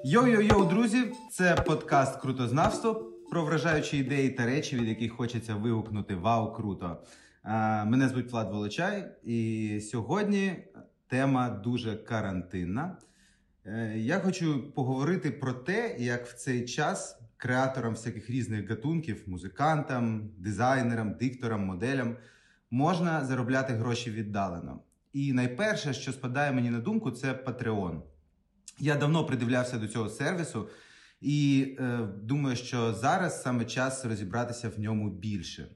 Йоу-йоу-йоу, друзі! Це подкаст «Крутознавство» про вражаючі ідеї та речі, від яких хочеться вигукнути «Вау, круто!». Мене звуть Влад Волочай, і сьогодні тема дуже карантинна. Я хочу поговорити про те, як в цей час креаторам всяких різних гатунків, музикантам, дизайнерам, дикторам, моделям можна заробляти гроші віддалено. І найперше, що спадає мені на думку, це Patreon. Я давно придивлявся до цього сервісу і думаю, що зараз саме час розібратися в ньому більше.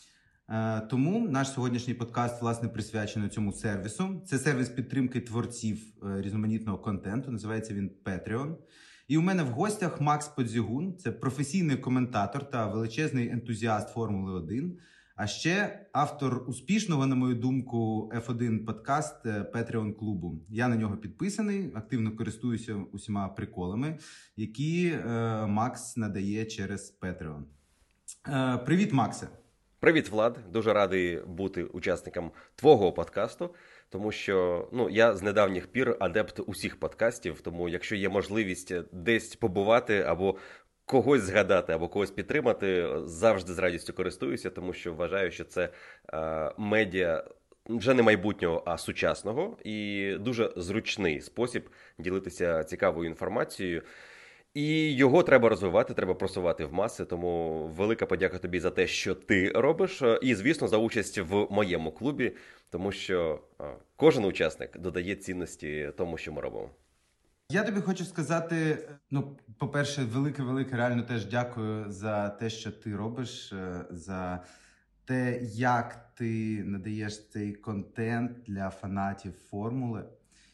Тому наш сьогоднішній подкаст, власне, присвячений цьому сервісу. Це сервіс підтримки творців різноманітного контенту, називається він Patreon. І у мене в гостях Макс Подзігун, це професійний коментатор та величезний ентузіаст Формули 1, а ще автор успішного, на мою думку, F1 подкаст Patreon клубу. Я на нього підписаний, активно користуюся усіма приколами, які Макс надає через Patreon. Привіт, Максе! Привіт, Влад! Дуже радий бути учасником твого подкасту, тому що я з недавніх пір адепт усіх подкастів, тому якщо є можливість десь побувати або когось згадати або когось підтримати, завжди з радістю користуюся, тому що вважаю, що це медіа вже не майбутнього, а сучасного і дуже зручний спосіб ділитися цікавою інформацією. І його треба розвивати, треба просувати в маси, тому велика подяка тобі за те, що ти робиш, і, звісно, за участь в моєму клубі, тому що кожен учасник додає цінності тому, що ми робимо. Я тобі хочу сказати, по-перше, велике реально теж дякую за те, що ти робиш, за те, як ти надаєш цей контент для фанатів формули.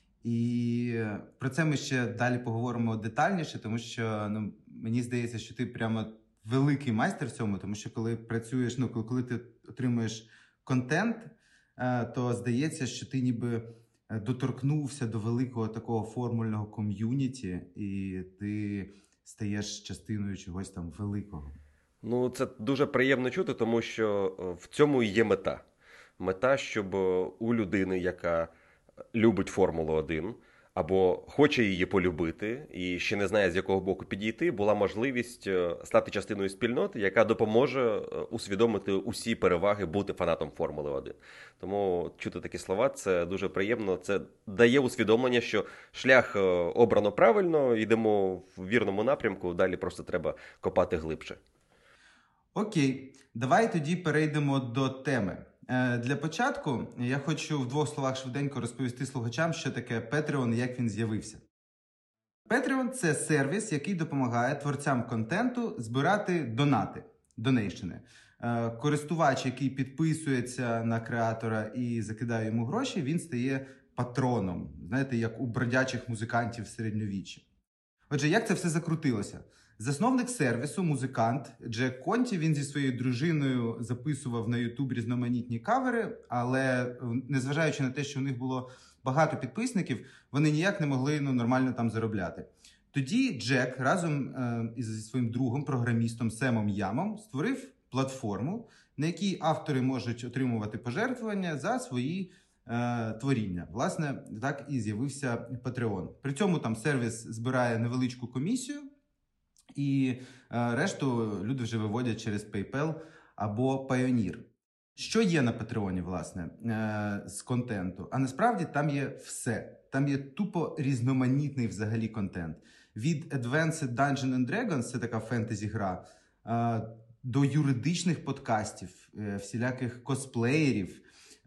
І про це ми ще далі поговоримо детальніше, тому що мені здається, що ти прямо великий майстер в цьому, тому що коли працюєш, коли ти отримуєш контент, то здається, що ти ніби доторкнувся до великого такого формульного ком'юніті, і ти стаєш частиною чогось там великого. Це дуже приємно чути, тому що в цьому і є мета. Мета, щоб у людини, яка любить Формулу-1, або хоче її полюбити і ще не знає, з якого боку підійти, була можливість стати частиною спільноти, яка допоможе усвідомити усі переваги бути фанатом Формули-1. Тому чути такі слова – це дуже приємно. Це дає усвідомлення, що шлях обрано правильно, йдемо в вірному напрямку, далі просто треба копати глибше. Окей, давай тоді перейдемо до теми. Для початку я хочу в двох словах швиденько розповісти слухачам, що таке Patreon і як він з'явився. Patreon – це сервіс, який допомагає творцям контенту збирати донейшени. Користувач, який підписується на креатора і закидає йому гроші, він стає патроном. Знаєте, як у бродячих музикантів в середньовіччі. Отже, як це все закрутилося? Засновник сервісу, музикант Джек Конті, він зі своєю дружиною записував на YouTube різноманітні кавери, але незважаючи на те, що у них було багато підписників, вони ніяк не могли нормально там заробляти. Тоді Джек разом із своїм другом, програмістом Семом Ямом, створив платформу, на якій автори можуть отримувати пожертвування за свої творіння. Власне, так і з'явився Patreon. При цьому там сервіс збирає невеличку комісію, і решту люди вже виводять через PayPal або Payoneer. Що є на Патреоні, власне, з контенту? А насправді там є все. Там є тупо різноманітний взагалі контент. Від Advanced Dungeons and Dragons, це така фентезі-гра, до юридичних подкастів, всіляких косплеєрів.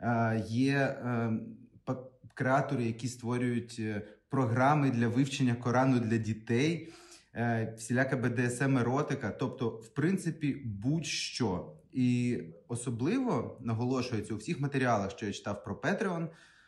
Є креатори, які створюють програми для вивчення Корану для дітей, всіляка BDSM-еротика, тобто, в принципі, будь-що. І особливо наголошується у всіх матеріалах, що я читав про Patreon,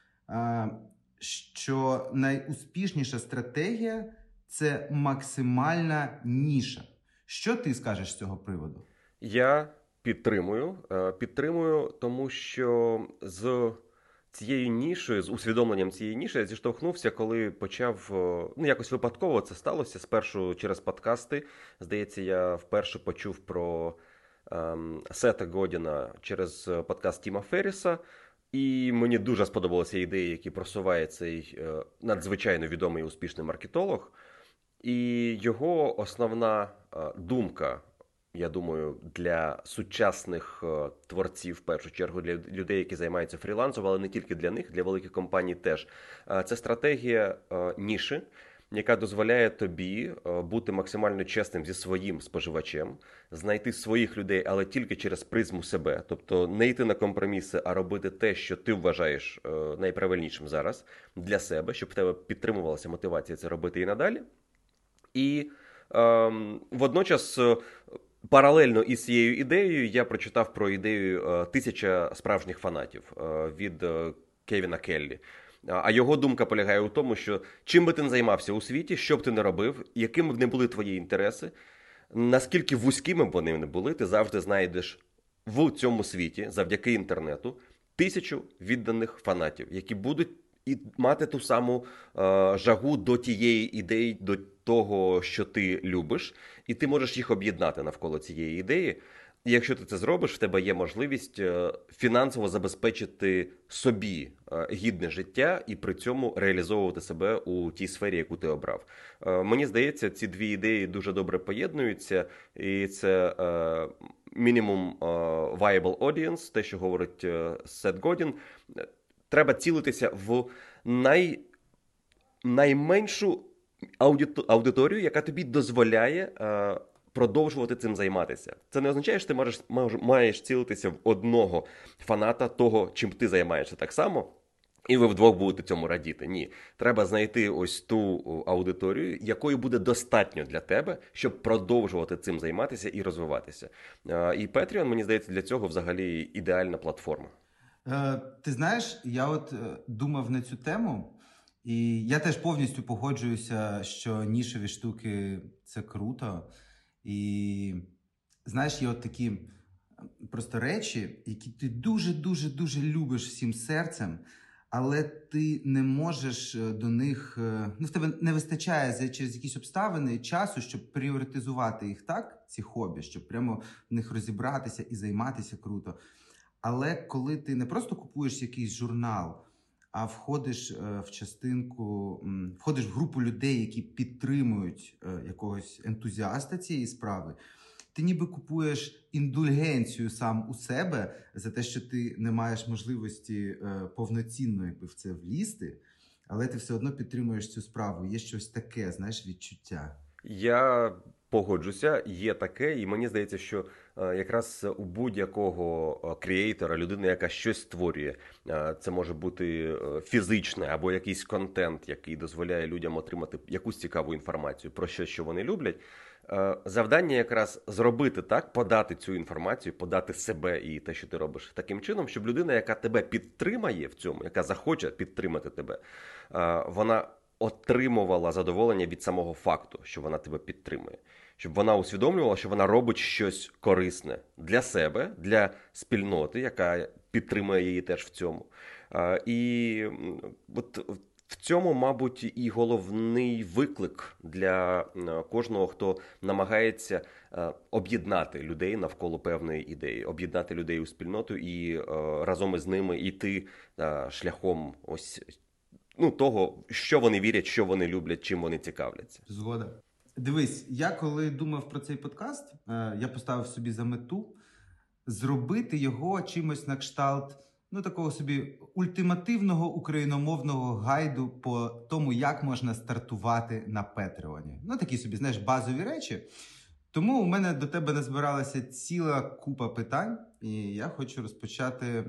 що найуспішніша стратегія – це максимальна ніша. Що ти скажеш з цього приводу? Я підтримую, тому що з цією нішою, з усвідомленням цієї ніші я зіштовхнувся, коли почав, якось випадково це сталося, спершу через подкасти. Здається, я вперше почув про Сета Годіна через подкаст Тіма Ферріса, і мені дуже сподобалися ідеї, які просуває цей надзвичайно відомий і успішний маркетолог. І його основна думка, я думаю, для сучасних творців, в першу чергу, для людей, які займаються фрілансом, але не тільки для них, для великих компаній теж. Це стратегія ніші, яка дозволяє тобі бути максимально чесним зі своїм споживачем, знайти своїх людей, але тільки через призму себе. Тобто не йти на компроміси, а робити те, що ти вважаєш найправильнішим зараз для себе, щоб в тебе підтримувалася мотивація це робити і надалі. І водночас, паралельно із цією ідеєю, я прочитав про ідею «1000 справжніх фанатів» від Кевіна Келлі. А його думка полягає у тому, що чим би ти не займався у світі, що б ти не робив, якими б не були твої інтереси, наскільки вузькими б вони не були, ти завжди знайдеш в цьому світі, завдяки інтернету, 1000 відданих фанатів, які будуть і мати ту саму жагу до тієї ідеї, до того, що ти любиш, і ти можеш їх об'єднати навколо цієї ідеї. І якщо ти це зробиш, в тебе є можливість фінансово забезпечити собі гідне життя і при цьому реалізовувати себе у тій сфері, яку ти обрав. Мені здається, ці дві ідеї дуже добре поєднуються, і це minimum viable audience, те, що говорить Сет Годін. Треба цілитися в найменшу аудиторію, яка тобі дозволяє продовжувати цим займатися. Це не означає, що ти маєш цілитися в одного фаната того, чим ти займаєшся так само, і ви вдвох будете цьому радіти. Ні. Треба знайти ось ту аудиторію, якої буде достатньо для тебе, щоб продовжувати цим займатися і розвиватися. І Patreon, мені здається, для цього взагалі ідеальна платформа. Ти знаєш, я думав на цю тему, і я теж повністю погоджуюся, що нішеві штуки – це круто. І, знаєш, є такі просто речі, які ти дуже-дуже-дуже любиш всім серцем, але ти не можеш до них, в тебе не вистачає через якісь обставини часу, щоб пріоритизувати їх так, ці хобі, щоб прямо в них розібратися і займатися круто. Але коли ти не просто купуєш якийсь журнал, а входиш в частинку, входиш в групу людей, які підтримують якогось ентузіаста цієї справи, ти ніби купуєш індульгенцію сам у себе за те, що ти не маєш можливості повноцінно в це влізти, але ти все одно підтримуєш цю справу. Є щось таке, знаєш, відчуття. Я погоджуся, є таке, і мені здається, що якраз у будь-якого креатора, людини, яка щось створює, це може бути фізичне або якийсь контент, який дозволяє людям отримати якусь цікаву інформацію про щось, що вони люблять. Завдання якраз зробити так, подати цю інформацію, подати себе і те, що ти робиш, таким чином, щоб людина, яка тебе підтримає в цьому, яка захоче підтримати тебе, вона отримувала задоволення від самого факту, що вона тебе підтримує. Щоб вона усвідомлювала, що вона робить щось корисне для себе, для спільноти, яка підтримує її теж в цьому. І от в цьому, мабуть, і головний виклик для кожного, хто намагається об'єднати людей навколо певної ідеї, об'єднати людей у спільноту і разом із ними йти шляхом ось того, що вони вірять, що вони люблять, чим вони цікавляться. Згода. Дивись, я коли думав про цей подкаст, я поставив собі за мету зробити його чимось на кшталт, такого собі ультимативного україномовного гайду по тому, як можна стартувати на Патреоні. Такі собі, знаєш, базові речі. Тому у мене до тебе назбиралася ціла купа питань, і я хочу розпочати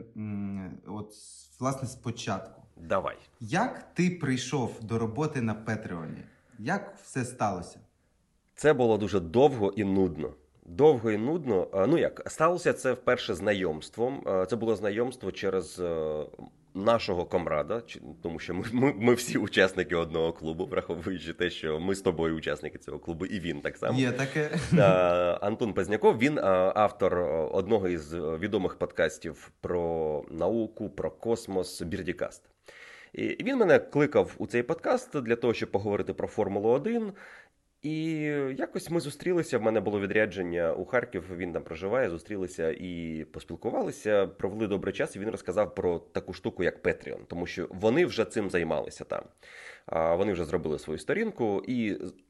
власне спочатку. Давай. Як ти прийшов до роботи на Патреоні? Як все сталося? Це було дуже довго і нудно. Довго і нудно. Сталося це вперше знайомством. Це було знайомство через нашого комрада, тому що ми всі учасники одного клубу, враховуючи те, що ми з тобою учасники цього клубу, і він так само. Є таке. Антон Позняков, він автор одного із відомих подкастів про науку, про космос «Бірдікаст». І він мене кликав у цей подкаст для того, щоб поговорити про Формулу-1. І якось ми зустрілися, в мене було відрядження у Харків, він там проживає, зустрілися і поспілкувалися, провели добрий час, і він розказав про таку штуку, як Patreon, тому що вони вже цим займалися там. Вони вже зробили свою сторінку, і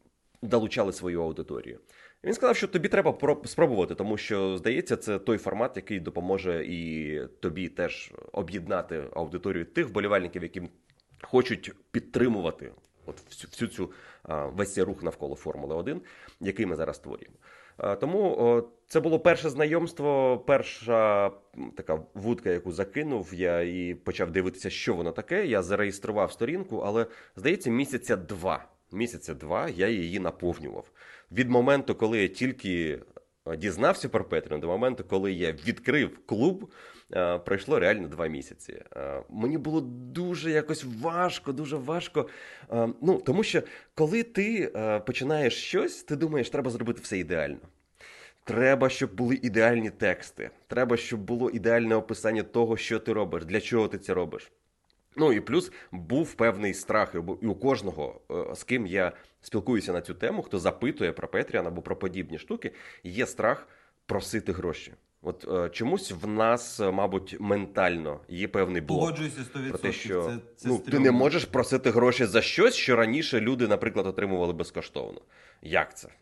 долучали свою аудиторію. Він сказав, що тобі треба спробувати, тому що, здається, це той формат, який допоможе і тобі теж об'єднати аудиторію тих вболівальників, які хочуть підтримувати всю цю весь цей рух навколо Формули 1, який ми зараз створюємо. Тому це було перше знайомство, перша така вудка, яку закинув я і почав дивитися, що воно таке. Я зареєстрував сторінку, але, здається, місяця два я її наповнював. Від моменту, коли я тільки дізнався про Patreon, до моменту, коли я відкрив клуб, пройшло реально 2 місяці. Мені було дуже важко. Тому що коли ти починаєш щось, ти думаєш, треба зробити все ідеально. Треба, щоб були ідеальні тексти. Треба, щоб було ідеальне описання того, що ти робиш, для чого ти це робиш. Ну і плюс був певний страх і у кожного, з ким я спілкуюся на цю тему, хто запитує про Patreon або про подібні штуки, є страх просити гроші. От чомусь в нас, мабуть, ментально є певний блок. Погоджуюся 100%. Про те, що це ти не можеш просити гроші за щось, що раніше люди, наприклад, отримували безкоштовно. Як це?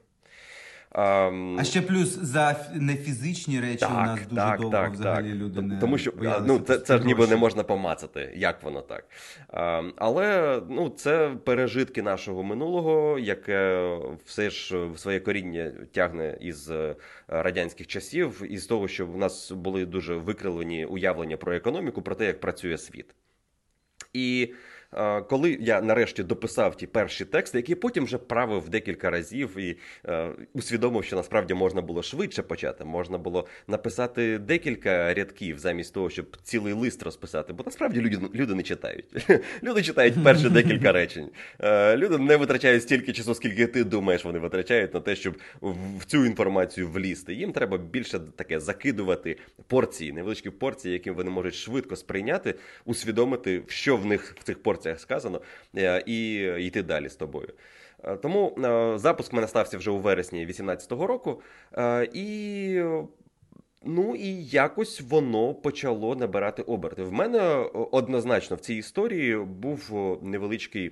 А ще плюс за нефізичні речі у нас дуже довго взагалі люди не тому що це ж ніби не можна помацати, як воно так. Але це пережитки нашого минулого, яке все ж своє коріння тягне із радянських часів, із того, що в нас були дуже викривлені уявлення про економіку, про те, як працює світ. І коли я нарешті дописав ті перші тексти, які потім вже правив декілька разів і усвідомив, що насправді можна було швидше почати, можна було написати декілька рядків замість того, щоб цілий лист розписати, бо насправді люди не читають. Люди читають перші декілька речень. Люди не витрачають стільки часу, скільки ти думаєш, вони витрачають на те, щоб в цю інформацію влізти. Їм треба більше таке закидувати порції, невеличкі порції, які вони можуть швидко сприйняти, усвідомити, що в них в цих порціях сказано, і йти далі з тобою. Тому запуск в мене стався вже у вересні 2018 року, і якось воно почало набирати оберти. В мене однозначно в цій історії був невеличкий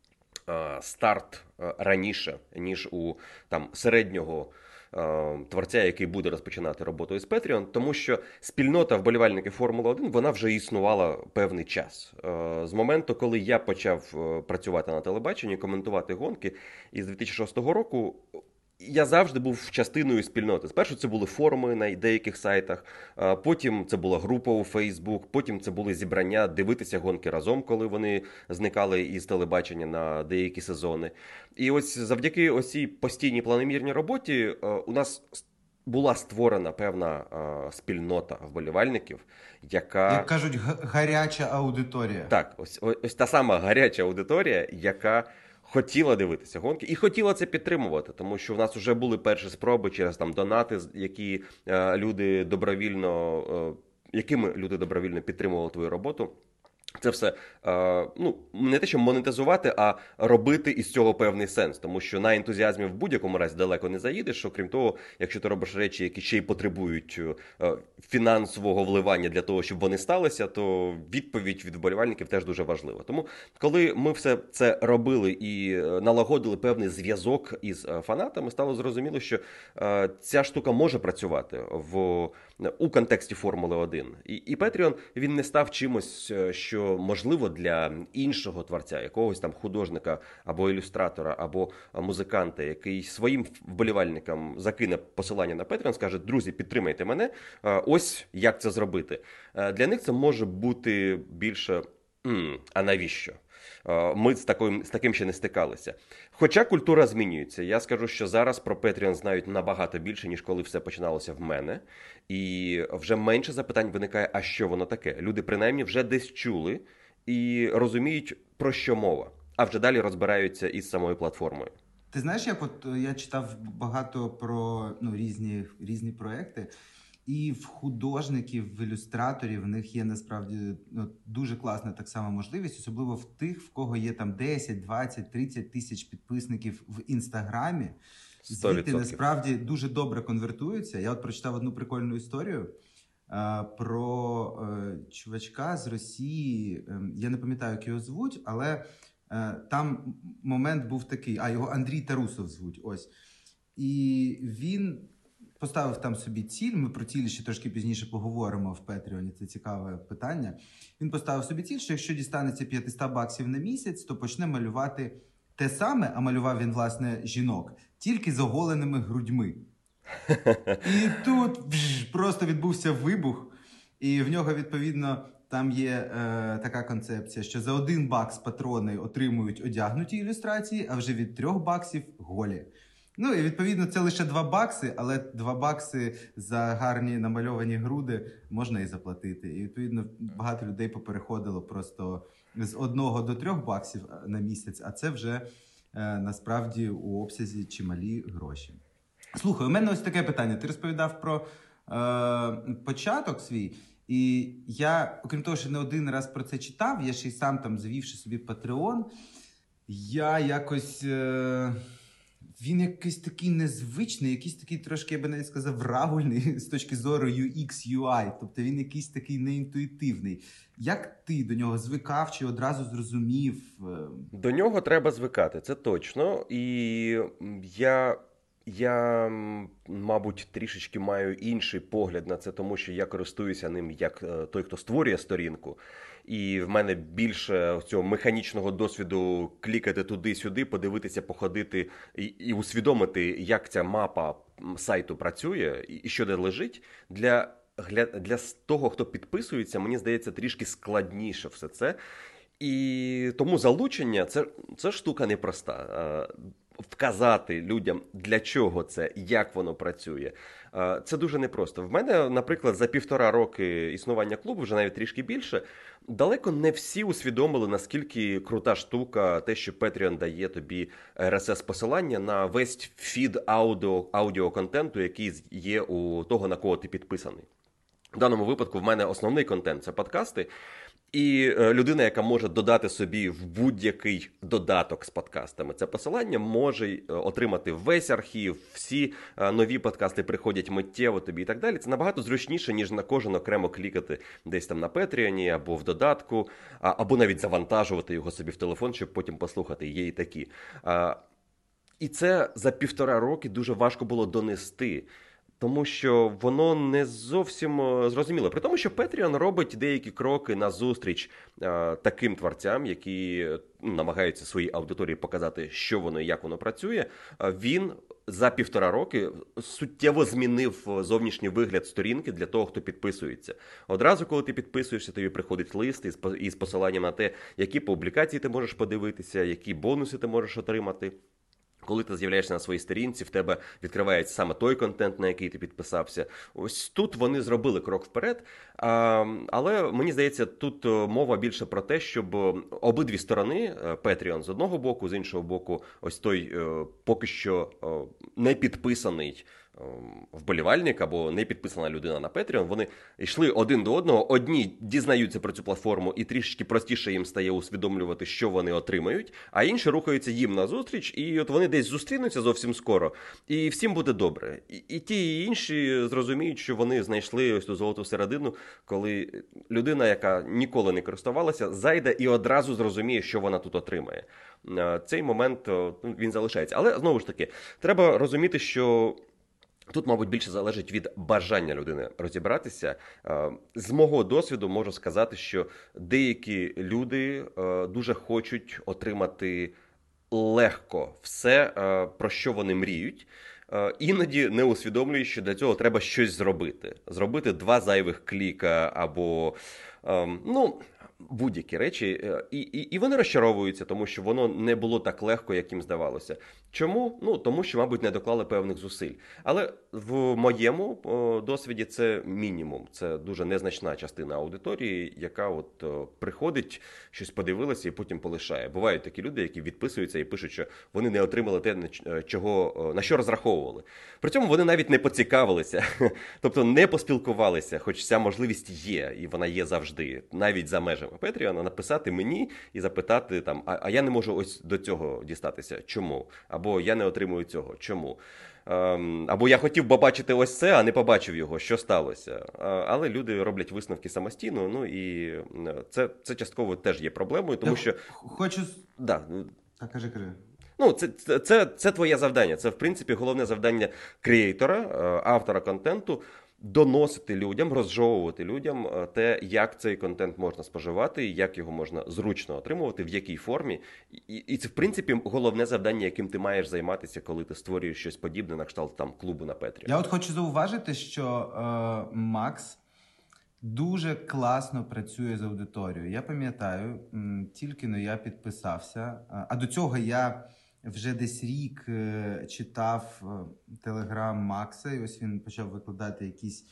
старт раніше, ніж у середнього творця, який буде розпочинати роботу із Patreon, тому що спільнота вболівальників Формули 1, вона вже існувала певний час. З моменту, коли я почав працювати на телебаченні, коментувати гонки, із 2006 року я завжди був частиною спільноти. Спершу це були форуми на деяких сайтах, потім це була група у Facebook, потім це були зібрання дивитися гонки разом, коли вони зникали із телебачення на деякі сезони. І ось завдяки ось цій постійній планомірній роботі у нас була створена певна спільнота вболівальників, яка... Як кажуть, гаряча аудиторія. Так, ось та сама гаряча аудиторія, яка хотіла дивитися гонки і хотіла це підтримувати, тому що в нас вже були перші спроби через донати, якими люди добровільно підтримували твою роботу. Це все, не те, що монетизувати, а робити із цього певний сенс. Тому що на ентузіазмі в будь-якому разі далеко не заїдеш. Окрім того, якщо ти робиш речі, які ще й потребують фінансового вливання для того, щоб вони сталися, то відповідь від вболівальників теж дуже важлива. Тому, коли ми все це робили і налагодили певний зв'язок із фанатами, стало зрозуміло, що ця штука може працювати у контексті Формули 1. І Patreon, він не став чимось, що можливо для іншого творця, якогось художника або ілюстратора, або музиканта, який своїм вболівальникам закине посилання на Patreon, скаже: друзі, підтримайте мене, ось як це зробити. Для них це може бути більше а навіщо? Ми з таким ще не стикалися. Хоча культура змінюється. Я скажу, що зараз про Patreon знають набагато більше, ніж коли все починалося в мене. І вже менше запитань виникає, а що воно таке. Люди принаймні вже десь чули і розуміють, про що мова. А вже далі розбираються із самою платформою. Ти знаєш, як я читав багато про різні проекти, і в художників, в ілюстраторів в них є насправді дуже класна так само можливість, особливо в тих, в кого є 10, 20, 30 тисяч підписників в Інстаграмі. 100%. Звідти насправді дуже добре конвертуються. Я прочитав одну прикольну історію про чувачка з Росії. Я не пам'ятаю, як його звуть, але Там момент був такий, його Андрій Тарусов звуть, ось. І він поставив там собі ціль, ми про цілі ще трошки пізніше поговоримо в Петреоні, це цікаве питання. Він поставив собі ціль, що якщо дістанеться $500 на місяць, то почне малювати те саме, а малював він, власне, жінок, тільки з оголеними грудьми. І тут просто відбувся вибух, і в нього, відповідно, там є така концепція, що за $1 патрони отримують одягнуті ілюстрації, а вже від $3 голі. Ну і відповідно це лише $2, але $2 за гарні намальовані груди можна і заплатити. І відповідно багато людей попереходило просто з $1 до $3 на місяць, а це вже насправді у обсязі чималі гроші. Слухай, у мене ось таке питання. Ти розповідав про початок свій, і я, окрім того, що не один раз про це читав, я ще й сам там завівши собі Patreon, я якось... Він якийсь такий незвичний, якийсь такий трошки, я би навіть сказав, рагульний з точки зору UX, UI. Тобто він якийсь такий неінтуїтивний. Як ти до нього звикав чи одразу зрозумів? До нього треба звикати, це точно. І я, мабуть, трішечки маю інший погляд на це, тому що я користуюся ним як той, хто створює сторінку. І в мене більше цього механічного досвіду клікати туди-сюди, подивитися, походити і усвідомити, як ця мапа сайту працює і що де лежить. Для того, хто підписується, мені здається, трішки складніше все це. І тому залучення – це штука непроста. Вказати людям, для чого це, як воно працює. Це дуже непросто. В мене, наприклад, за 1,5 роки існування клубу, вже навіть трішки більше, далеко не всі усвідомили, наскільки крута штука те, що Patreon дає тобі RSS-посилання на весь фід аудіоконтенту, який є у того, на кого ти підписаний. В даному випадку в мене основний контент – це подкасти. І людина, яка може додати собі в будь-який додаток з подкастами це посилання, може отримати весь архів, всі нові подкасти приходять миттєво тобі і так далі. Це набагато зручніше, ніж на кожен окремо клікати десь там на Петріоні або в додатку, або навіть завантажувати його собі в телефон, щоб потім послухати. Є і такі. І це за 1,5 роки дуже важко було донести. Тому що воно не зовсім зрозуміло. При тому, що Patreon робить деякі кроки назустріч таким творцям, які намагаються своїй аудиторії показати, що воно і як воно працює. Він за 1,5 роки суттєво змінив зовнішній вигляд сторінки для того, хто підписується. Одразу, коли ти підписуєшся, тобі приходить лист із посиланням на те, які публікації ти можеш подивитися, які бонуси ти можеш отримати. Коли ти з'являєшся на своїй сторінці, в тебе відкривається саме той контент, на який ти підписався. Ось тут вони зробили крок вперед, але мені здається, тут мова більше про те, щоб обидві сторони, Patreon з одного боку, з іншого боку, ось той поки що не підписаний вболівальник або не підписана людина на Patreon, вони йшли один до одного, одні дізнаються про цю платформу і трішки простіше їм стає усвідомлювати, що вони отримають, а інші рухаються їм назустріч, і от вони десь зустрінуться зовсім скоро, і всім буде добре. І ті, і інші зрозуміють, що вони знайшли ось ту золоту середину, коли людина, яка ніколи не користувалася, зайде і одразу зрозуміє, що вона тут отримає. Цей момент, він залишається. Але, знову ж таки, треба розуміти, що тут, мабуть, більше залежить від бажання людини розібратися. З мого досвіду можу сказати, що деякі люди дуже хочуть отримати легко все, про що вони мріють, іноді не усвідомлюють, що для цього треба щось зробити. Зробити 2 зайвих кліка або, будь-які речі, і вони розчаровуються, тому що воно не було так легко, як їм здавалося. Чому? Тому що, мабуть, не доклали певних зусиль. Але в моєму досвіді це мінімум. Це дуже незначна частина аудиторії, яка от приходить, щось подивилася і потім полишає. Бувають такі люди, які відписуються і пишуть, що вони не отримали те, на що розраховували. При цьому вони навіть не поцікавилися, тобто не поспілкувалися, хоч ця можливість є, і вона є завжди, навіть за межами межами Patreon, написати мені і запитати там, а я не можу ось до цього дістатися, чому? Або я не отримую цього, чому? Або я хотів би бачити ось це, а не побачив його, що сталося. Але люди роблять висновки самостійно, ну і це частково теж є проблемою, тому що... Хочу... Да. Так, кажи. Ну, це твоє завдання. Це, в принципі, головне завдання креатора, автора контенту – доносити людям, розжовувати людям те, як цей контент можна споживати, як його можна зручно отримувати, в якій формі. І це, в принципі, головне завдання, яким ти маєш займатися, коли ти створюєш щось подібне на кшталт там клубу на Patreon. Я от хочу зауважити, що Макс дуже класно працює з аудиторією. Я пам'ятаю, тільки я підписався, а до цього я вже десь рік читав телеграм Макса, і ось він почав викладати якісь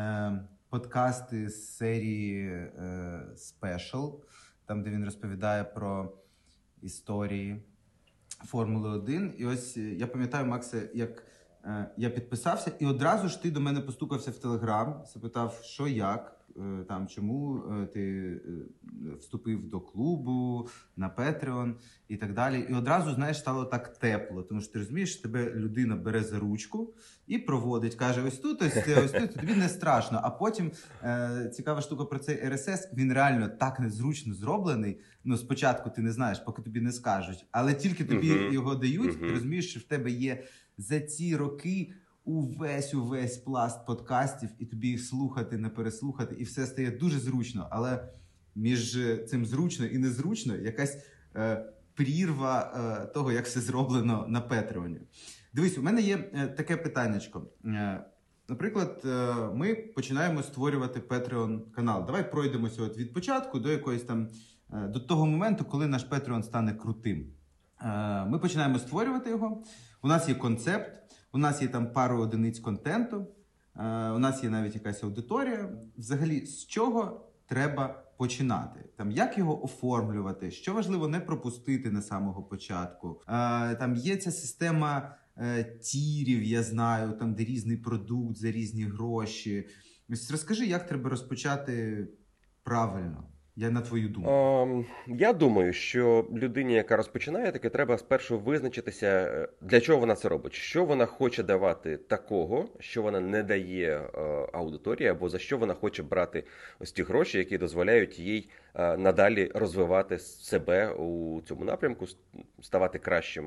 подкасти з серії Special, там, де він розповідає про історії Формули 1. І ось я пам'ятаю, Макса, як я підписався, і одразу ж ти до мене постукався в Телеграм, запитав, що як, там, чому ти вступив до клубу, на Patreon і так далі. І одразу, знаєш, стало так тепло, тому що ти розумієш, тебе людина бере за ручку і проводить, каже, ось тут, тобі не страшно. А потім цікава штука про цей RSS, він реально так незручно зроблений. Ну, спочатку ти не знаєш, поки тобі не скажуть, але тільки тобі його дають, ти розумієш, що в тебе є за ці роки увесь пласт подкастів, і тобі їх слухати, не переслухати, і все стає дуже зручно. Але між цим зручно і незручно якась прірва того, як все зроблено на Патреоні. Дивись, у мене є таке питаннячко. Наприклад, ми починаємо створювати Patreon-канал. Давай пройдемося от від початку до якоїсь там, до того моменту, коли наш Patreon стане крутим. Ми починаємо створювати його, у нас є концепт, у нас є там пару одиниць контенту, у нас є навіть якась аудиторія. Взагалі, з чого треба починати? Там, як його оформлювати? Що важливо не пропустити на самого початку? Там є ця система тірів, я знаю, там, де різний продукт за різні гроші. Ось розкажи, як треба розпочати правильно? Я на твою думку. Я думаю, що людині, яка розпочинає, таки треба спершу визначитися, для чого вона це робить. Що вона хоче давати такого, що вона не дає аудиторії, або за що вона хоче брати ось ті гроші, які дозволяють їй надалі розвивати себе у цьому напрямку, ставати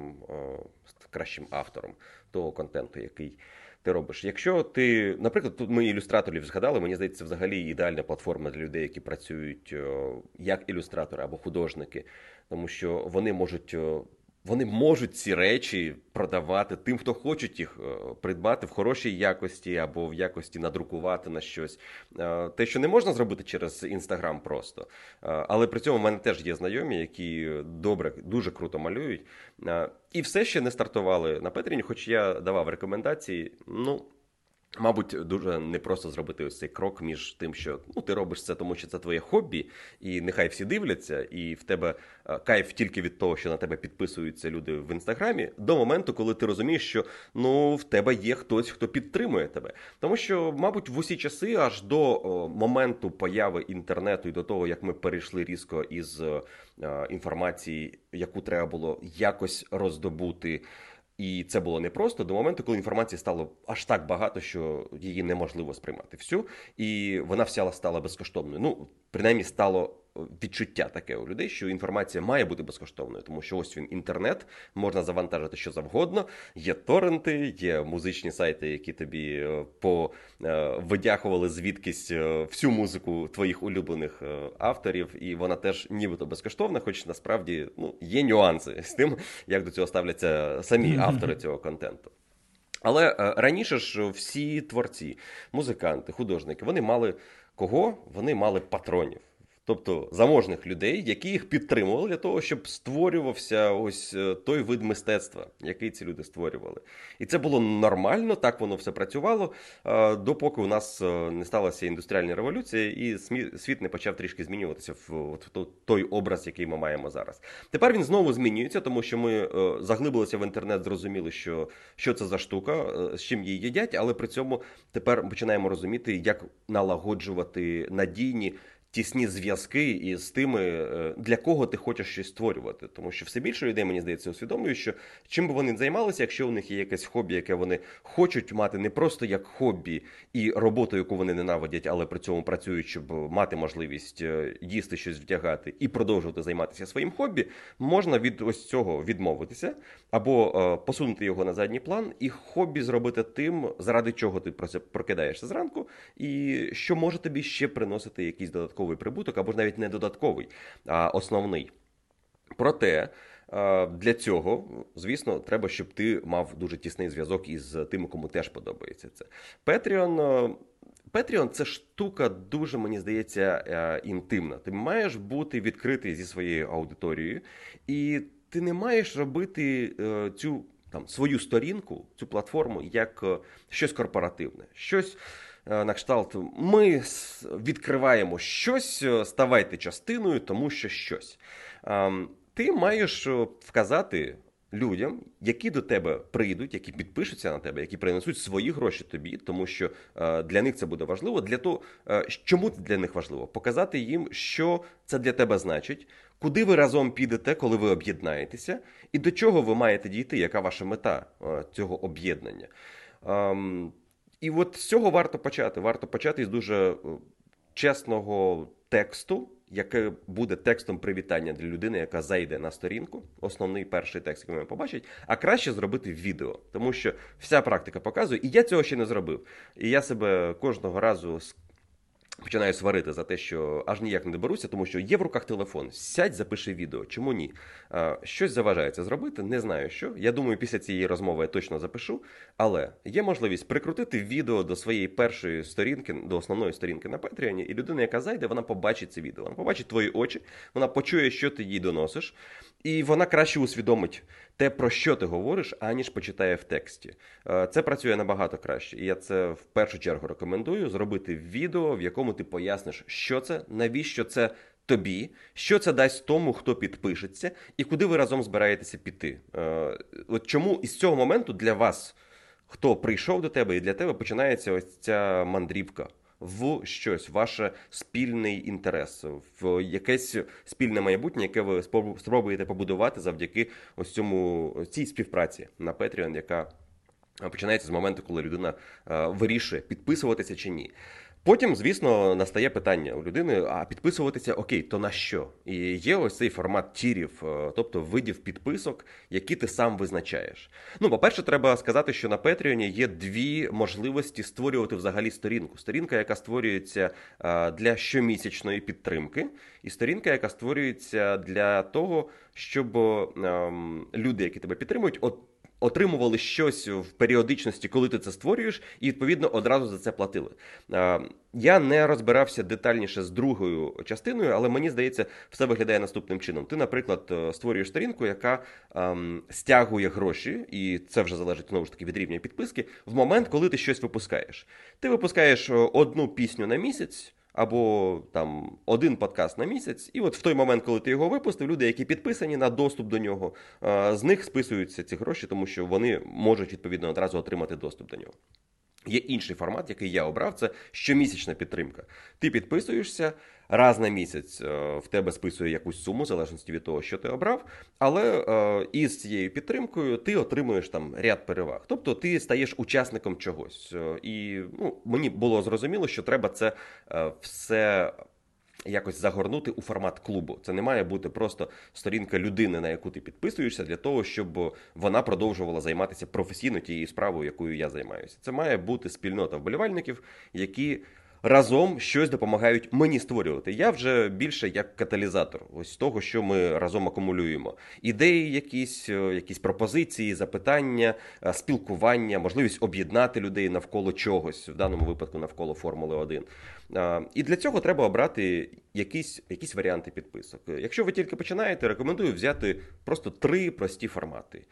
кращим автором того контенту, який ти робиш. Якщо ти, наприклад, тут ми ілюстраторів згадали, мені здається, це взагалі ідеальна платформа для людей, які працюють як ілюстратори або художники, тому що вони можуть ці речі продавати тим, хто хоче їх придбати в хорошій якості або в якості надрукувати на щось. Те, що не можна зробити через Інстаграм просто. Але при цьому в мене теж є знайомі, які добре, дуже круто малюють. І все ще не стартували на Петріні, хоч я давав рекомендації. Мабуть, дуже непросто зробити ось цей крок між тим, що ти робиш це, тому що це твоє хобі, і нехай всі дивляться, і в тебе кайф тільки від того, що на тебе підписуються люди в Інстаграмі, до моменту, коли ти розумієш, що в тебе є хтось, хто підтримує тебе. Тому що, мабуть, в усі часи, аж до моменту появи інтернету і до того, як ми перейшли різко із інформації, яку треба було якось роздобути, і це було непросто до моменту, коли інформації стало аж так багато, що її неможливо сприймати всю, і вона вся стала безкоштовною. Принаймні стало відчуття таке у людей, що інформація має бути безкоштовною, тому що ось він інтернет, можна завантажити що завгодно, є торренти, є музичні сайти, які тобі видяхували звідкись всю музику твоїх улюблених авторів, і вона теж нібито безкоштовна, хоч насправді є нюанси з тим, як до цього ставляться самі автори цього контенту. Але раніше ж всі творці, музиканти, художники, вони мали кого? Вони мали патронів. Тобто заможних людей, які їх підтримували для того, щоб створювався ось той вид мистецтва, який ці люди створювали. І це було нормально, так воно все працювало, допоки у нас не сталася індустріальна революція і світ не почав трішки змінюватися в той образ, який ми маємо зараз. Тепер він знову змінюється, тому що ми заглибилися в інтернет, зрозуміли, що це за штука, з чим її їдять, але при цьому тепер починаємо розуміти, як налагоджувати надійні, тісні зв'язки із тими, для кого ти хочеш щось створювати. Тому що все більше людей, мені здається, усвідомлюють, що чим би вони не займалися, якщо у них є якесь хобі, яке вони хочуть мати не просто як хобі і роботу, яку вони ненавидять, але при цьому працюють, щоб мати можливість їсти щось, вдягати і продовжувати займатися своїм хобі, можна від ось цього відмовитися або посунути його на задній план і хобі зробити тим, заради чого ти прокидаєшся зранку, і що може тобі ще приносити якийсь додатковий прибуток, або ж навіть не додатковий, а основний. Проте, для цього, звісно, треба, щоб ти мав дуже тісний зв'язок із тими, кому теж подобається це. Patreon – це штука дуже, мені здається, інтимна. Ти маєш бути відкритий зі своєю аудиторією, і ти не маєш робити цю свою сторінку, цю платформу, як щось корпоративне, щось на кшталт «ми відкриваємо щось, ставайте частиною, тому що щось». Ти маєш вказати людям, які до тебе прийдуть, які підпишуться на тебе, які принесуть свої гроші тобі, тому що для них це буде важливо. Для того, чому це для них важливо? Показати їм, що це для тебе значить, куди ви разом підете, коли ви об'єднаєтеся, і до чого ви маєте дійти, яка ваша мета цього об'єднання. І от з цього варто почати. Варто почати з дуже чесного тексту, яке буде текстом привітання для людини, яка зайде на сторінку, основний перший текст, який вона побачить, а краще зробити відео, тому що вся практика показує, і я цього ще не зробив. І я себе кожного разу починаю сварити за те, що аж ніяк не доберуся, тому що є в руках телефон. Сядь, запиши відео. Чому ні? Щось заважає це зробити, не знаю що. Я думаю, після цієї розмови я точно запишу. Але є можливість прикрутити відео до своєї першої сторінки, до основної сторінки на Patreon, і людина, яка зайде, вона побачить це відео. Вона побачить твої очі, вона почує, що ти їй доносиш, і вона краще усвідомить те, про що ти говориш, аніж почитає в тексті. Це працює набагато краще. І я це в першу чергу рекомендую зробити відео, в якому ти поясниш, що це, навіщо це тобі, що це дасть тому, хто підпишеться, і куди ви разом збираєтеся піти. От чому із цього моменту для вас, хто прийшов до тебе, і для тебе починається ось ця мандрівка в щось, ваш спільний інтерес, в якесь спільне майбутнє, яке ви спробуєте побудувати завдяки ось цій співпраці на Patreon, яка починається з моменту, коли людина вирішує, підписуватися чи ні. Потім, звісно, настає питання у людини, а підписуватися, окей, то на що? І є ось цей формат тірів, тобто видів підписок, які ти сам визначаєш. По-перше, треба сказати, що на Patreon є дві можливості створювати взагалі сторінку. Сторінка, яка створюється для щомісячної підтримки, і сторінка, яка створюється для того, щоб люди, які тебе підтримують, отримували щось в періодичності, коли ти це створюєш, і, відповідно, одразу за це платили. Я не розбирався детальніше з другою частиною, але мені здається, все виглядає наступним чином. Ти, наприклад, створюєш сторінку, яка стягує гроші, і це вже залежить, знову ж таки, від рівня підписки, в момент, коли ти щось випускаєш. Ти випускаєш одну пісню на місяць, або один подкаст на місяць, і от в той момент, коли ти його випустив, люди, які підписані на доступ до нього, з них списуються ці гроші, тому що вони можуть, відповідно, одразу отримати доступ до нього. Є інший формат, який я обрав, це щомісячна підтримка. Ти підписуєшся, раз на місяць в тебе списує якусь суму, в залежності від того, що ти обрав, але із цією підтримкою ти отримуєш ряд переваг. Тобто ти стаєш учасником чогось. І мені було зрозуміло, що треба це все якось загорнути у формат клубу. Це не має бути просто сторінка людини, на яку ти підписуєшся, для того, щоб вона продовжувала займатися професійно тією справою, якою я займаюся. Це має бути спільнота вболівальників, які разом щось допомагають мені створювати. Я вже більше як каталізатор ось того, що ми разом акумулюємо. Ідеї якісь пропозиції, запитання, спілкування, можливість об'єднати людей навколо чогось, в даному випадку навколо Формули-1. І для цього треба обрати якісь варіанти підписок. Якщо ви тільки починаєте, рекомендую взяти просто 3 прості формати.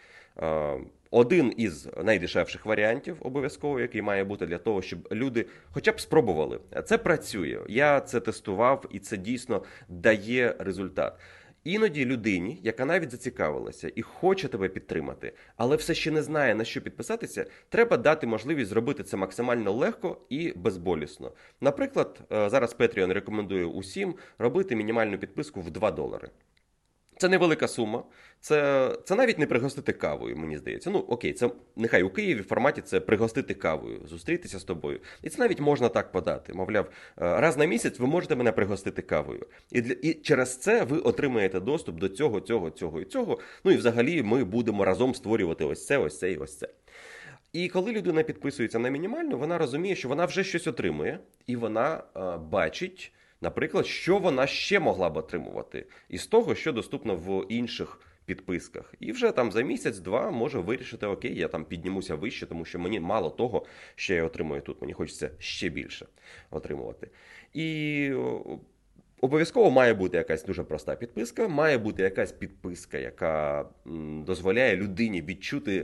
Один із найдешевших варіантів обов'язково, який має бути для того, щоб люди хоча б спробували. Це працює. Я це тестував, і це дійсно дає результат. Іноді людині, яка навіть зацікавилася і хоче тебе підтримати, але все ще не знає, на що підписатися, треба дати можливість зробити це максимально легко і безболісно. Наприклад, зараз Patreon рекомендує усім робити мінімальну підписку в $2. Це невелика сума, це навіть не пригостити кавою, мені здається. Ну, окей, це нехай у Києві в форматі це пригостити кавою, зустрітися з тобою. І це навіть можна так подати. Мовляв, раз на місяць ви можете мене пригостити кавою. І через це ви отримаєте доступ до цього і цього. Ну і взагалі ми будемо разом створювати ось це і ось це. І коли людина підписується на мінімальну, вона розуміє, що вона вже щось отримує, і вона бачить, наприклад, що вона ще могла б отримувати із того, що доступно в інших підписках. І вже там за місяць-два може вирішити, окей, я там піднімуся вище, тому що мені мало того, що я отримую тут. Мені хочеться ще більше отримувати. І обов'язково має бути якась дуже проста підписка, має бути якась підписка, яка дозволяє людині відчути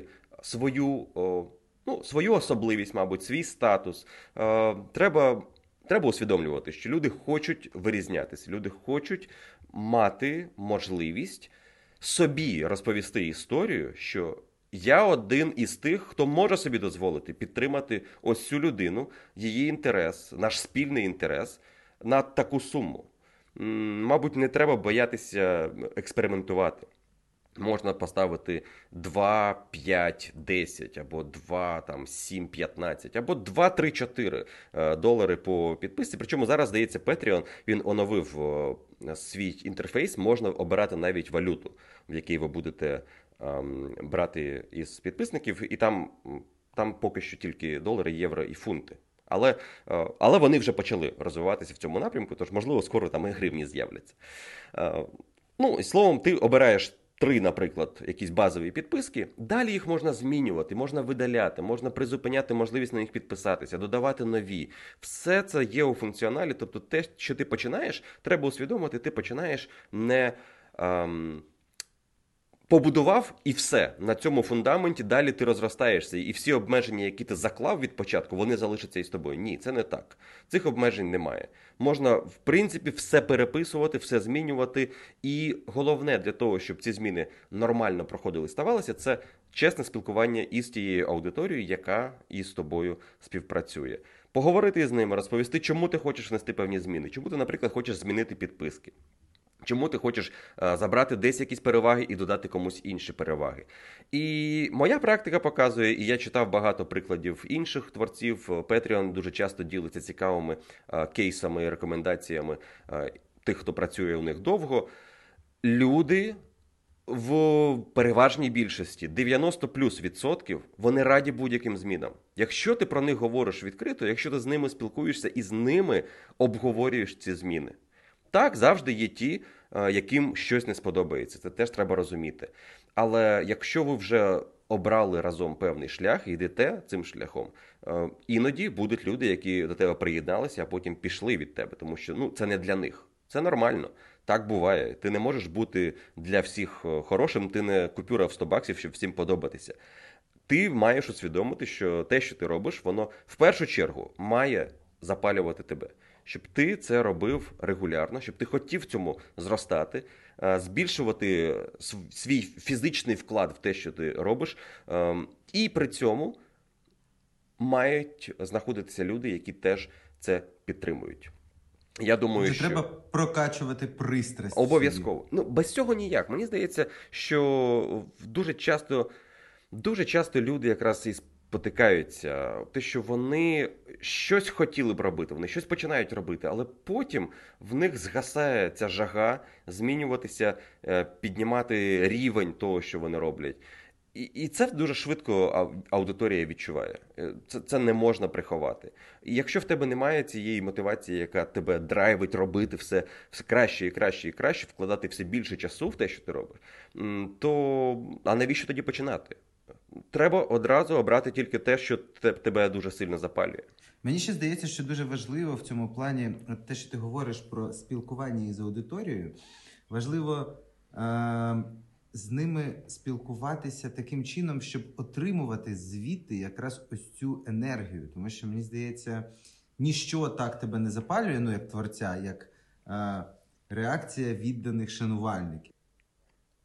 свою особливість, мабуть, свій статус. Треба усвідомлювати, що люди хочуть вирізнятися, люди хочуть мати можливість собі розповісти історію, що я один із тих, хто може собі дозволити підтримати ось цю людину, її інтерес, наш спільний інтерес на таку суму. Мабуть, не треба боятися експериментувати. Можна поставити 2, 5, 10, або 2, 7, 15, або 2, 3, 4 долари по підписці. Причому зараз, здається, Patreon, він оновив свій інтерфейс, можна обирати навіть валюту, в якій ви будете брати із підписників, і там поки що тільки долари, євро і фунти. Але вони вже почали розвиватися в цьому напрямку, тож, можливо, скоро там і гривні з'являться. Ну, і словом, ти обираєш 3, наприклад, якісь базові підписки, далі їх можна змінювати, можна видаляти, можна призупиняти можливість на них підписатися, додавати нові. Все це є у функціоналі, тобто те, що ти починаєш, треба усвідомити, ти починаєш не побудував і все. На цьому фундаменті далі ти розростаєшся. І всі обмеження, які ти заклав від початку, вони залишаться із тобою. Ні, це не так. Цих обмежень немає. Можна, в принципі, все переписувати, все змінювати. І головне для того, щоб ці зміни нормально проходили, ставалося, це чесне спілкування із тією аудиторією, яка із тобою співпрацює. Поговорити з ними, розповісти, чому ти хочеш внести певні зміни. Чому ти, наприклад, хочеш змінити підписки. Чому ти хочеш забрати десь якісь переваги і додати комусь інші переваги. І моя практика показує, і я читав багато прикладів інших творців, Patreon дуже часто ділиться цікавими кейсами і рекомендаціями тих, хто працює у них довго. Люди в переважній більшості, 90+%, вони раді будь-яким змінам. Якщо ти про них говориш відкрито, якщо ти з ними спілкуєшся і з ними обговорюєш ці зміни. Так, завжди є ті, яким щось не сподобається. Це теж треба розуміти. Але якщо ви вже обрали разом певний шлях і йдете цим шляхом, іноді будуть люди, які до тебе приєдналися, а потім пішли від тебе. Тому що це не для них. Це нормально. Так буває. Ти не можеш бути для всіх хорошим, ти не купюра в 100 баксів, щоб всім подобатися. Ти маєш усвідомити, що те, що ти робиш, воно в першу чергу має запалювати тебе. Щоб ти це робив регулярно, щоб ти хотів в цьому зростати, збільшувати свій фізичний вклад в те, що ти робиш, і при цьому мають знаходитися люди, які теж це підтримують. Я думаю, що треба прокачувати пристрасть. Обов'язково. Без цього ніяк. Мені здається, що дуже часто люди якраз і потикаються, те, що вони щось хотіли б робити, вони щось починають робити, але потім в них згасає ця жага змінюватися, піднімати рівень того, що вони роблять. І це дуже швидко аудиторія відчуває. Це не можна приховати. І якщо в тебе немає цієї мотивації, яка тебе драйвить робити все краще і краще і краще, вкладати все більше часу в те, що ти робиш, а навіщо тоді починати? Треба одразу обрати тільки те, що тебе дуже сильно запалює. Мені ще здається, що дуже важливо в цьому плані те, що ти говориш про спілкування із аудиторією. Важливо з ними спілкуватися таким чином, щоб отримувати звідти якраз ось цю енергію. Тому що, мені здається, ніщо так тебе не запалює, як творця, як реакція відданих шанувальників.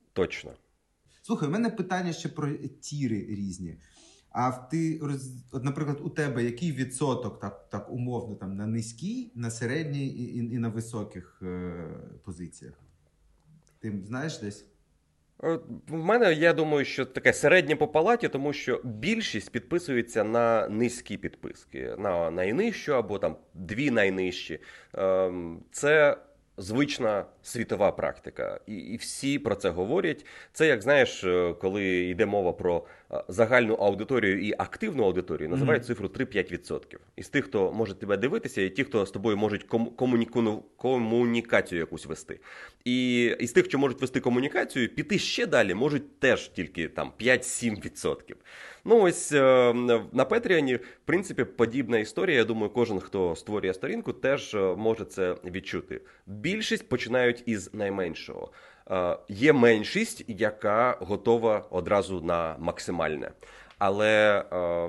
Точно. Слухай, у мене питання ще про тіри різні. А от, наприклад, у тебе який відсоток так умовно там на низькій, на середній і на високих позиціях? Ти знаєш десь? В мене, я думаю, що таке середнє по палаті, тому що більшість підписується на низькі підписки, на найнижчу або там дві найнижчі. Це звична світова практика, і всі про це говорять. Це, як знаєш, коли йде мова про загальну аудиторію і активну аудиторію, називають цифру 3-5%. Із тих, хто може тебе дивитися, і ті, хто з тобою можуть комунікацію якусь вести. І із тих, що можуть вести комунікацію, піти ще далі можуть теж тільки там 5-7%. Ну ось на Patreon, в принципі, подібна історія. Я думаю, кожен, хто створює сторінку, теж може це відчути. Більшість починають із найменшого. Є меншість, яка готова одразу на максимальне. Але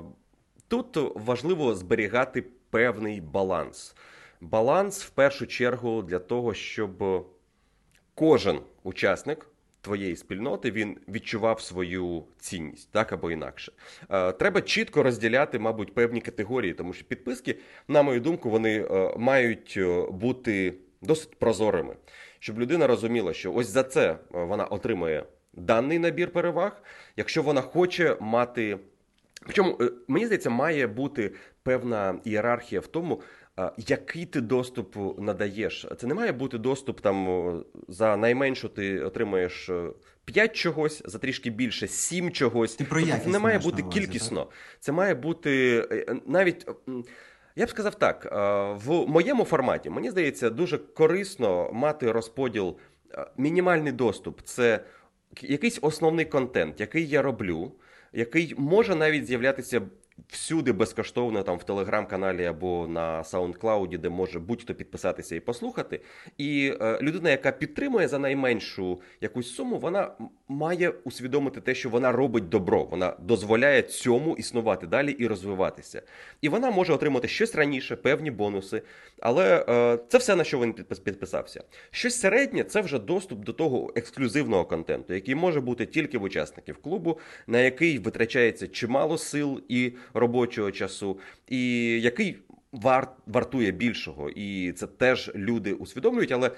тут важливо зберігати певний баланс. Баланс, в першу чергу, для того, щоб кожен учасник твоєї спільноти, він відчував свою цінність, так або інакше. Треба чітко розділяти, мабуть, певні категорії, тому що підписки, на мою думку, вони мають бути досить прозорими, щоб людина розуміла, що ось за це вона отримує даний набір переваг, якщо вона хоче мати... Причому, мені здається, має бути певна ієрархія в тому, який ти доступ надаєш. Це не має бути доступ, там, за найменшу ти отримаєш 5 чогось, за трішки більше 7 чогось. Ти про якість це не має бути увазі, кількісно. Так? Це має бути навіть... Я б сказав так, в моєму форматі, мені здається, дуже корисно мати розподіл, мінімальний доступ. Це якийсь основний контент, який я роблю, який може навіть з'являтися всюди безкоштовно, там в Телеграм-каналі або на SoundCloud, де може будь-хто підписатися і послухати. І людина, яка підтримує за найменшу якусь суму, вона має усвідомити те, що вона робить добро, вона дозволяє цьому існувати далі і розвиватися. І вона може отримати щось раніше, певні бонуси, але це все, на що він підписався. Щось середнє – це вже доступ до того ексклюзивного контенту, який може бути тільки в учасників клубу, на який витрачається чимало сил і робочого часу, і який вартує більшого. І це теж люди усвідомлюють, але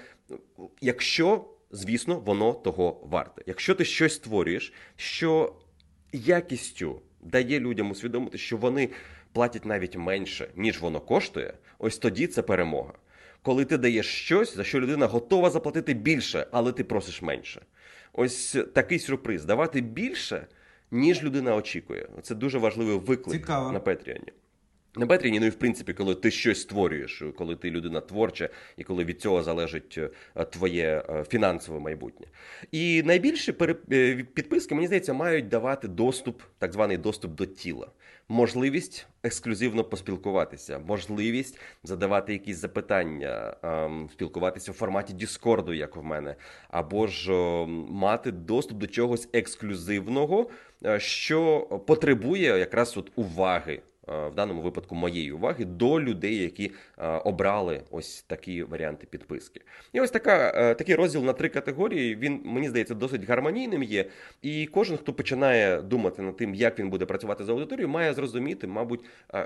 якщо, звісно, воно того варте. Якщо ти щось створюєш, що якістю дає людям усвідомити, що вони платять навіть менше, ніж воно коштує, ось тоді це перемога. Коли ти даєш щось, за що людина готова заплатити більше, але ти просиш менше. Ось такий сюрприз. Давати більше, ніж людина очікує. Це дуже важливий виклик. Цікаво. На Patreon. На Patreon, ну і в принципі, коли ти щось створюєш, коли ти людина творча, і коли від цього залежить твоє фінансове майбутнє. І найбільші підписки, мені здається, мають давати доступ, так званий доступ до тіла. Можливість ексклюзивно поспілкуватися, можливість задавати якісь запитання, спілкуватися в форматі Діскорду, як в мене, або ж мати доступ до чогось ексклюзивного, що потребує якраз от уваги. В даному випадку моєї уваги, до людей, які обрали ось такі варіанти підписки. І ось такий розділ на 3 категорії, він, мені здається, досить гармонійним є. І кожен, хто починає думати над тим, як він буде працювати з аудиторією, має зрозуміти, мабуть,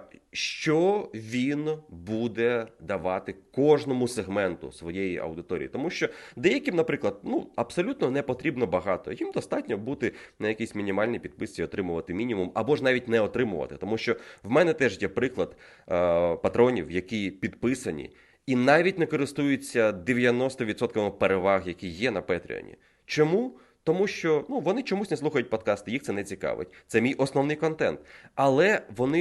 що він буде давати кожному сегменту своєї аудиторії. Тому що деяким, наприклад, абсолютно не потрібно багато. Їм достатньо бути на якійсь мінімальній підписці, отримувати мінімум, або ж навіть не отримувати. Тому що в мене теж є приклад патронів, які підписані і навіть не користуються 90% переваг, які є на Patreon. Чому? Тому що вони чомусь не слухають подкасти, їх це не цікавить. Це мій основний контент. Але вони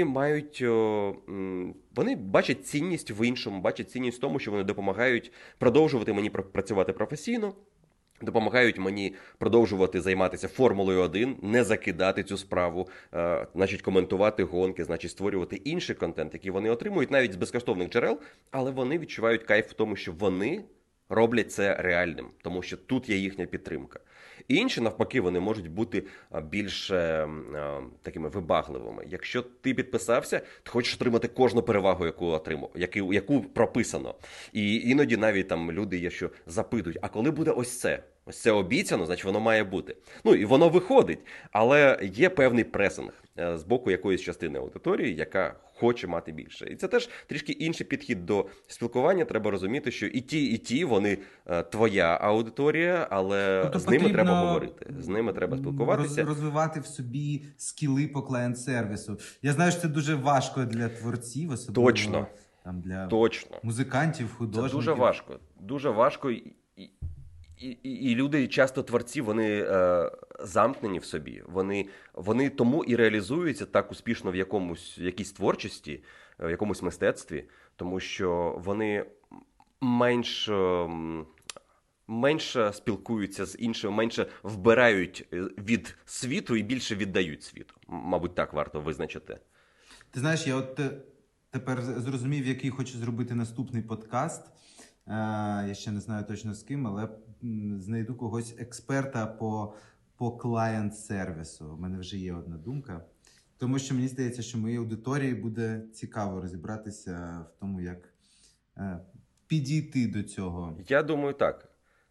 вони бачать цінність в іншому, бачать цінність в тому, що вони допомагають продовжувати мені працювати професійно, допомагають мені продовжувати займатися Формулою 1, не закидати цю справу, значить коментувати гонки, значить створювати інший контент, який вони отримують навіть з безкоштовних джерел, але вони відчувають кайф в тому, що вони роблять це реальним, тому що тут є їхня підтримка. І інші, навпаки, вони можуть бути більш такими вибагливими. Якщо ти підписався, ти хочеш отримати кожну перевагу, яку отримав, яку прописано. І іноді навіть там люди є, що запитують, а коли буде ось це? Ось це обіцяно, значить воно має бути. Ну і воно виходить, але є певний пресинг з боку якоїсь частини аудиторії, яка хоче мати більше. І це теж трішки інший підхід до спілкування. Треба розуміти, що і ті, вони твоя аудиторія, але Тобто з ними потрібно треба говорити, з ними треба спілкуватися. розвивати в собі скіли по клієнт-сервісу. Я знаю, що це дуже важко для творців, особливо Точно. там для Точно. музикантів, Це художників. дуже важко. Дуже важко. І люди, часто творці, вони замкнені в собі. Вони тому і реалізуються так успішно в якійсь творчості, в якомусь мистецтві, тому що вони менше спілкуються з іншими, менше вбирають від світу і більше віддають світу. Мабуть, так варто визначити. Ти знаєш, я от тепер зрозумів, який хочу зробити наступний подкаст. Я ще не знаю точно з ким, але знайду когось експерта по клієнт-сервісу. У мене вже є одна думка. Тому що мені здається, що моїй аудиторії буде цікаво розібратися в тому, як підійти до цього. Я думаю, так.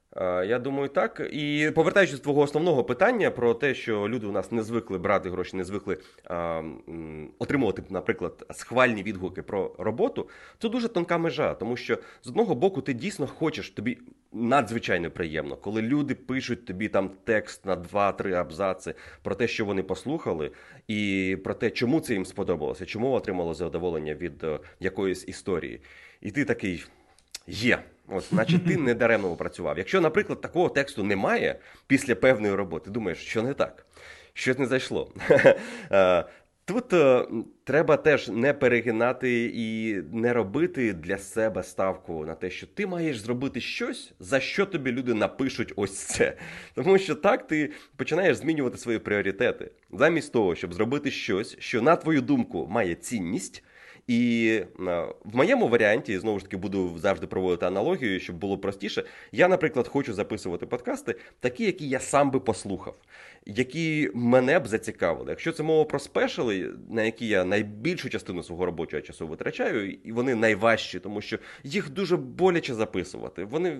І повертаючись до твого основного питання про те, що люди у нас не звикли брати гроші, не звикли отримувати, наприклад, схвальні відгуки про роботу, це дуже тонка межа, тому що з одного боку ти дійсно хочеш, тобі надзвичайно приємно, коли люди пишуть тобі там текст на 2-3 абзаци про те, що вони послухали, і про те, чому це їм сподобалося, чому отримало задоволення від якоїсь історії. І ти такий... Є. От, значить, ти не даремно опрацював. Якщо, наприклад, такого тексту немає після певної роботи, думаєш, що не так, щось не зайшло. Тут треба теж не перегинати і не робити для себе ставку на те, що ти маєш зробити щось, за що тобі люди напишуть ось це. Тому що так ти починаєш змінювати свої пріоритети. Замість того, щоб зробити щось, що, на твою думку, має цінність. І в моєму варіанті, знову ж таки, буду завжди проводити аналогію, щоб було простіше. Я, наприклад, хочу записувати подкасти, такі, які я сам би послухав, які мене б зацікавили. Якщо це мова про спешали, на які я найбільшу частину свого робочого часу витрачаю, і вони найважчі, тому що їх дуже боляче записувати. Вони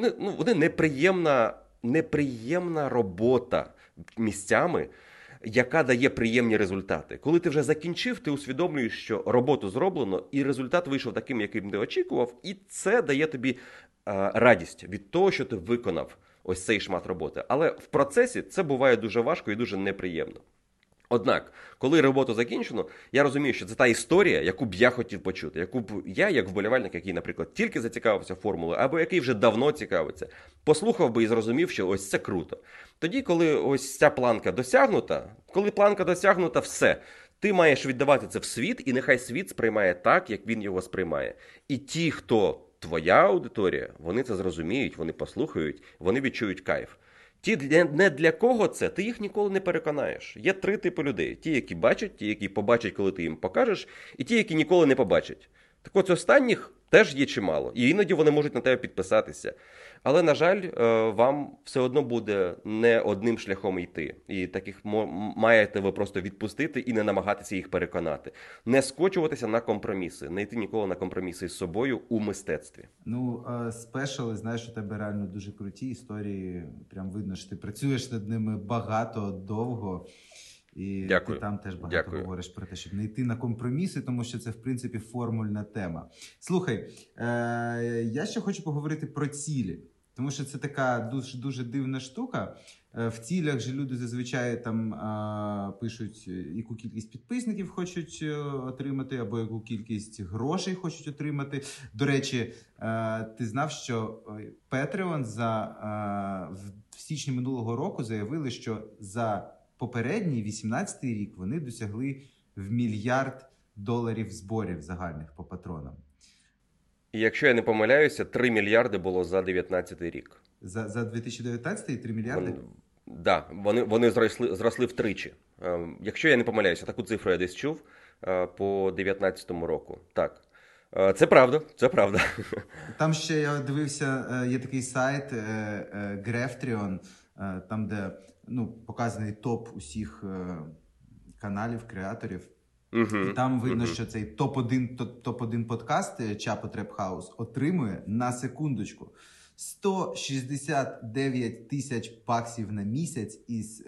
неприємна робота місцями, яка дає приємні результати. Коли ти вже закінчив, ти усвідомлюєш, що роботу зроблено, і результат вийшов таким, яким ти очікував, і це дає тобі радість від того, що ти виконав ось цей шмат роботи. Але в процесі це буває дуже важко і дуже неприємно. Однак, коли роботу закінчено, я розумію, що це та історія, яку б я хотів почути, яку б я, як вболівальник, який, наприклад, тільки зацікавився формулою, або який вже давно цікавиться, послухав би і зрозумів, що ось це круто. Тоді, коли ось ця планка досягнута, все. Ти маєш віддавати це в світ, і нехай світ сприймає так, як він його сприймає. І ті, хто твоя аудиторія, вони це зрозуміють, вони послухають, вони відчують кайф. Ті, не для кого це, ти їх ніколи не переконаєш. Є 3 типи людей. Ті, які бачать, ті, які побачать, коли ти їм покажеш, і ті, які ніколи не побачать. Так от останніх теж є чимало. І іноді вони можуть на тебе підписатися. Але, на жаль, вам все одно буде не одним шляхом йти. І таких маєте ви просто відпустити і не намагатися їх переконати. Не скочуватися на компроміси. Не йти ніколи на компроміси з собою у мистецтві. Ну, спешали, знаєш, у тебе реально дуже круті історії. Прям видно, що ти працюєш над ними багато, довго. І Дякую. ти там теж багато говориш про те, щоб не йти на компроміси, тому що це, в принципі, формульна тема. Слухай, я ще хочу поговорити про цілі, тому що це така дуже дивна штука. В цілях же люди зазвичай там пишуть, яку кількість підписників хочуть отримати, або яку кількість грошей хочуть отримати. До речі, ти знав, що Patreon в січні минулого року заявили, що за попередній 18-й рік вони досягли в $1 мільярд зборів загальних по патронам. І якщо я не помиляюся, 3 мільярди було за 19-й рік. За 2019-й 3 мільярди? Так, вони зросли втричі. Якщо я не помиляюся, таку цифру я десь чув по 19-му року. Так. Це правда. Там ще, я дивився, є такий сайт Greftrion, там, де показаний топ усіх каналів, креаторів. І там видно, що цей топ-1 подкаст Чапо Треп Хаус отримує на секундочку 169 тисяч баксів на місяць із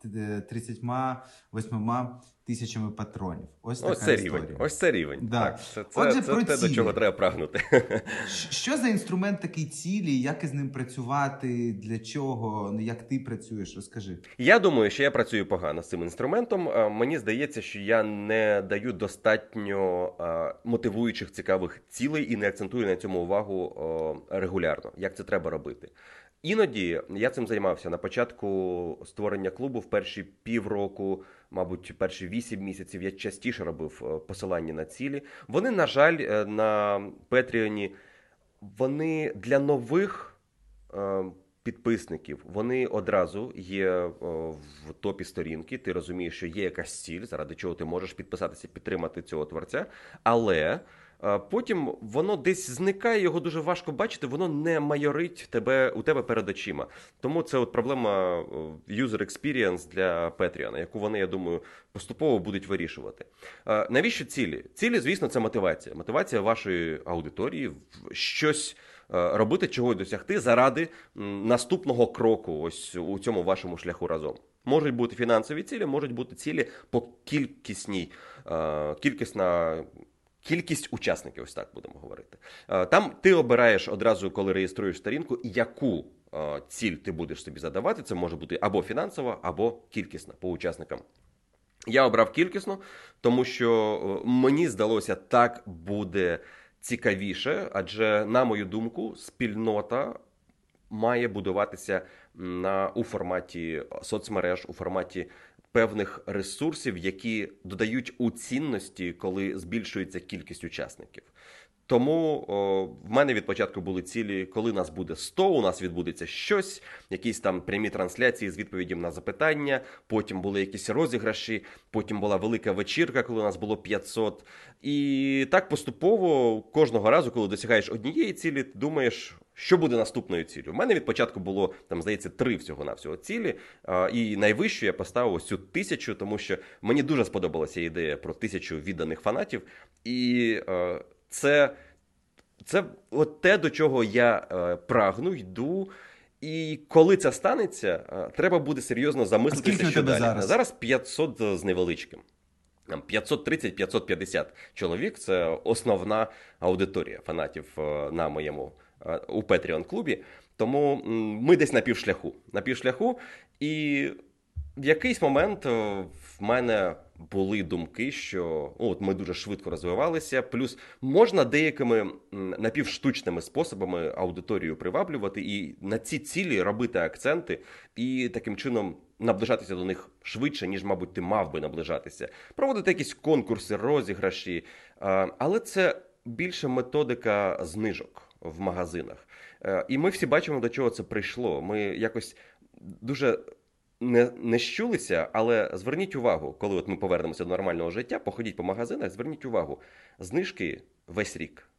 38 тисячами патронів. Ось така це історія. рівень. Ось це рівень. Да. Так, Отже, це про те, до цілі. чого треба прагнути. Що за інструмент такий цілі? Як із ним працювати? Для чого? Ну, як ти працюєш? Розкажи. Я думаю, що я працюю погано з цим інструментом. Мені здається, що я не даю достатньо мотивуючих, цікавих цілей і не акцентую на цьому увагу регулярно. Як це треба робити? Іноді я цим займався на початку створення клубу в перші півроку, мабуть, перші 8 місяців я частіше робив посилання на цілі. Вони, на жаль, на Patreon, вони для нових підписників, вони одразу є в топі сторінки, ти розумієш, що є якась ціль, заради чого ти можеш підписатися, підтримати цього творця, але потім воно десь зникає, його дуже важко бачити, воно не майорить у тебе перед очима. Тому це от проблема user experience для Patreon, яку вони, я думаю, поступово будуть вирішувати. Навіщо цілі? Цілі, звісно, це мотивація. Мотивація вашої аудиторії, щось робити, чогось досягти заради наступного кроку ось у цьому вашому шляху разом. Можуть бути фінансові цілі, можуть бути цілі по кількість учасників, ось так будемо говорити. Там ти обираєш одразу, коли реєструєш сторінку, яку ціль ти будеш собі задавати. Це може бути або фінансова, або кількісна по учасникам. Я обрав кількісно, тому що мені здалося, так буде цікавіше, адже, на мою думку, спільнота має будуватися у форматі соцмереж, у форматі певних ресурсів, які додають у цінності, коли збільшується кількість учасників. Тому в мене від початку були цілі, коли нас буде 100, у нас відбудеться щось, якісь там прямі трансляції з відповідями на запитання, потім були якісь розіграші, потім була велика вечірка, коли у нас було 500. І так поступово кожного разу, коли досягаєш однієї цілі, ти думаєш, що буде наступною ціллю. У мене від початку було, там, здається, 3 всього-навсього цілі, і найвищу я поставив ось цю 1000, тому що мені дуже сподобалася ідея про 1000 відданих фанатів, і це от те, до чого я прагну, йду. І коли це станеться, треба буде серйозно замислитися, що далі. Зараз 500 з невеличким. 530-550 чоловік – це основна аудиторія фанатів на моєму у Patreon-клубі. Тому ми десь на півшляху. І в якийсь момент в мене були думки, що от ми дуже швидко розвивалися, плюс можна деякими напівштучними способами аудиторію приваблювати і на ці цілі робити акценти і таким чином наближатися до них швидше, ніж, мабуть, ти мав би наближатися. Проводити якісь конкурси, розіграші, але це більше методика знижок в магазинах. І ми всі бачимо, до чого це прийшло. Ми якось дуже не щулися, але зверніть увагу, коли от ми повернемося до нормального життя, походіть по магазинах, зверніть увагу, знижки весь рік.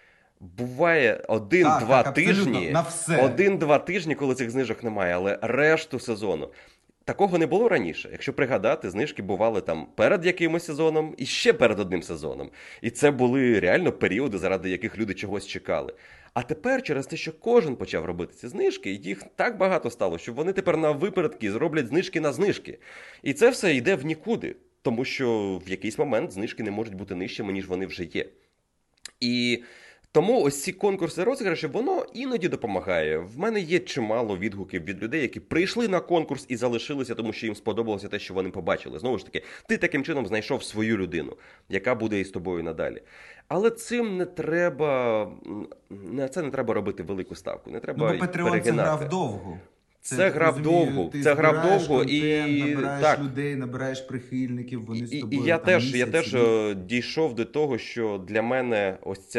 Буває 1-2 тижні, 1-2 тижні, коли цих знижок немає, але решту сезону. Такого не було раніше. Якщо пригадати, знижки бували там перед якимось сезоном і ще перед одним сезоном. І це були реально періоди, заради яких люди чогось чекали. А тепер через те, що кожен почав робити ці знижки, їх так багато стало, що вони тепер на випередки зроблять знижки на знижки. І це все йде в нікуди, тому що в якийсь момент знижки не можуть бути нижчими, ніж вони вже є. І тому ось ці конкурси розіграші, воно іноді допомагає. В мене є чимало відгуків від людей, які прийшли на конкурс і залишилися, тому що їм сподобалося те, що вони побачили. Знову ж таки, ти таким чином знайшов свою людину, яка буде із тобою надалі. Але цим на це не треба робити велику ставку, не треба перегинати. Бо Patreon – це гра вдовго. Це гра вдовго. Це гра вдовго і набираєш людей, набираєш прихильників, вони з тобою. І я теж дійшов до того, що для мене ось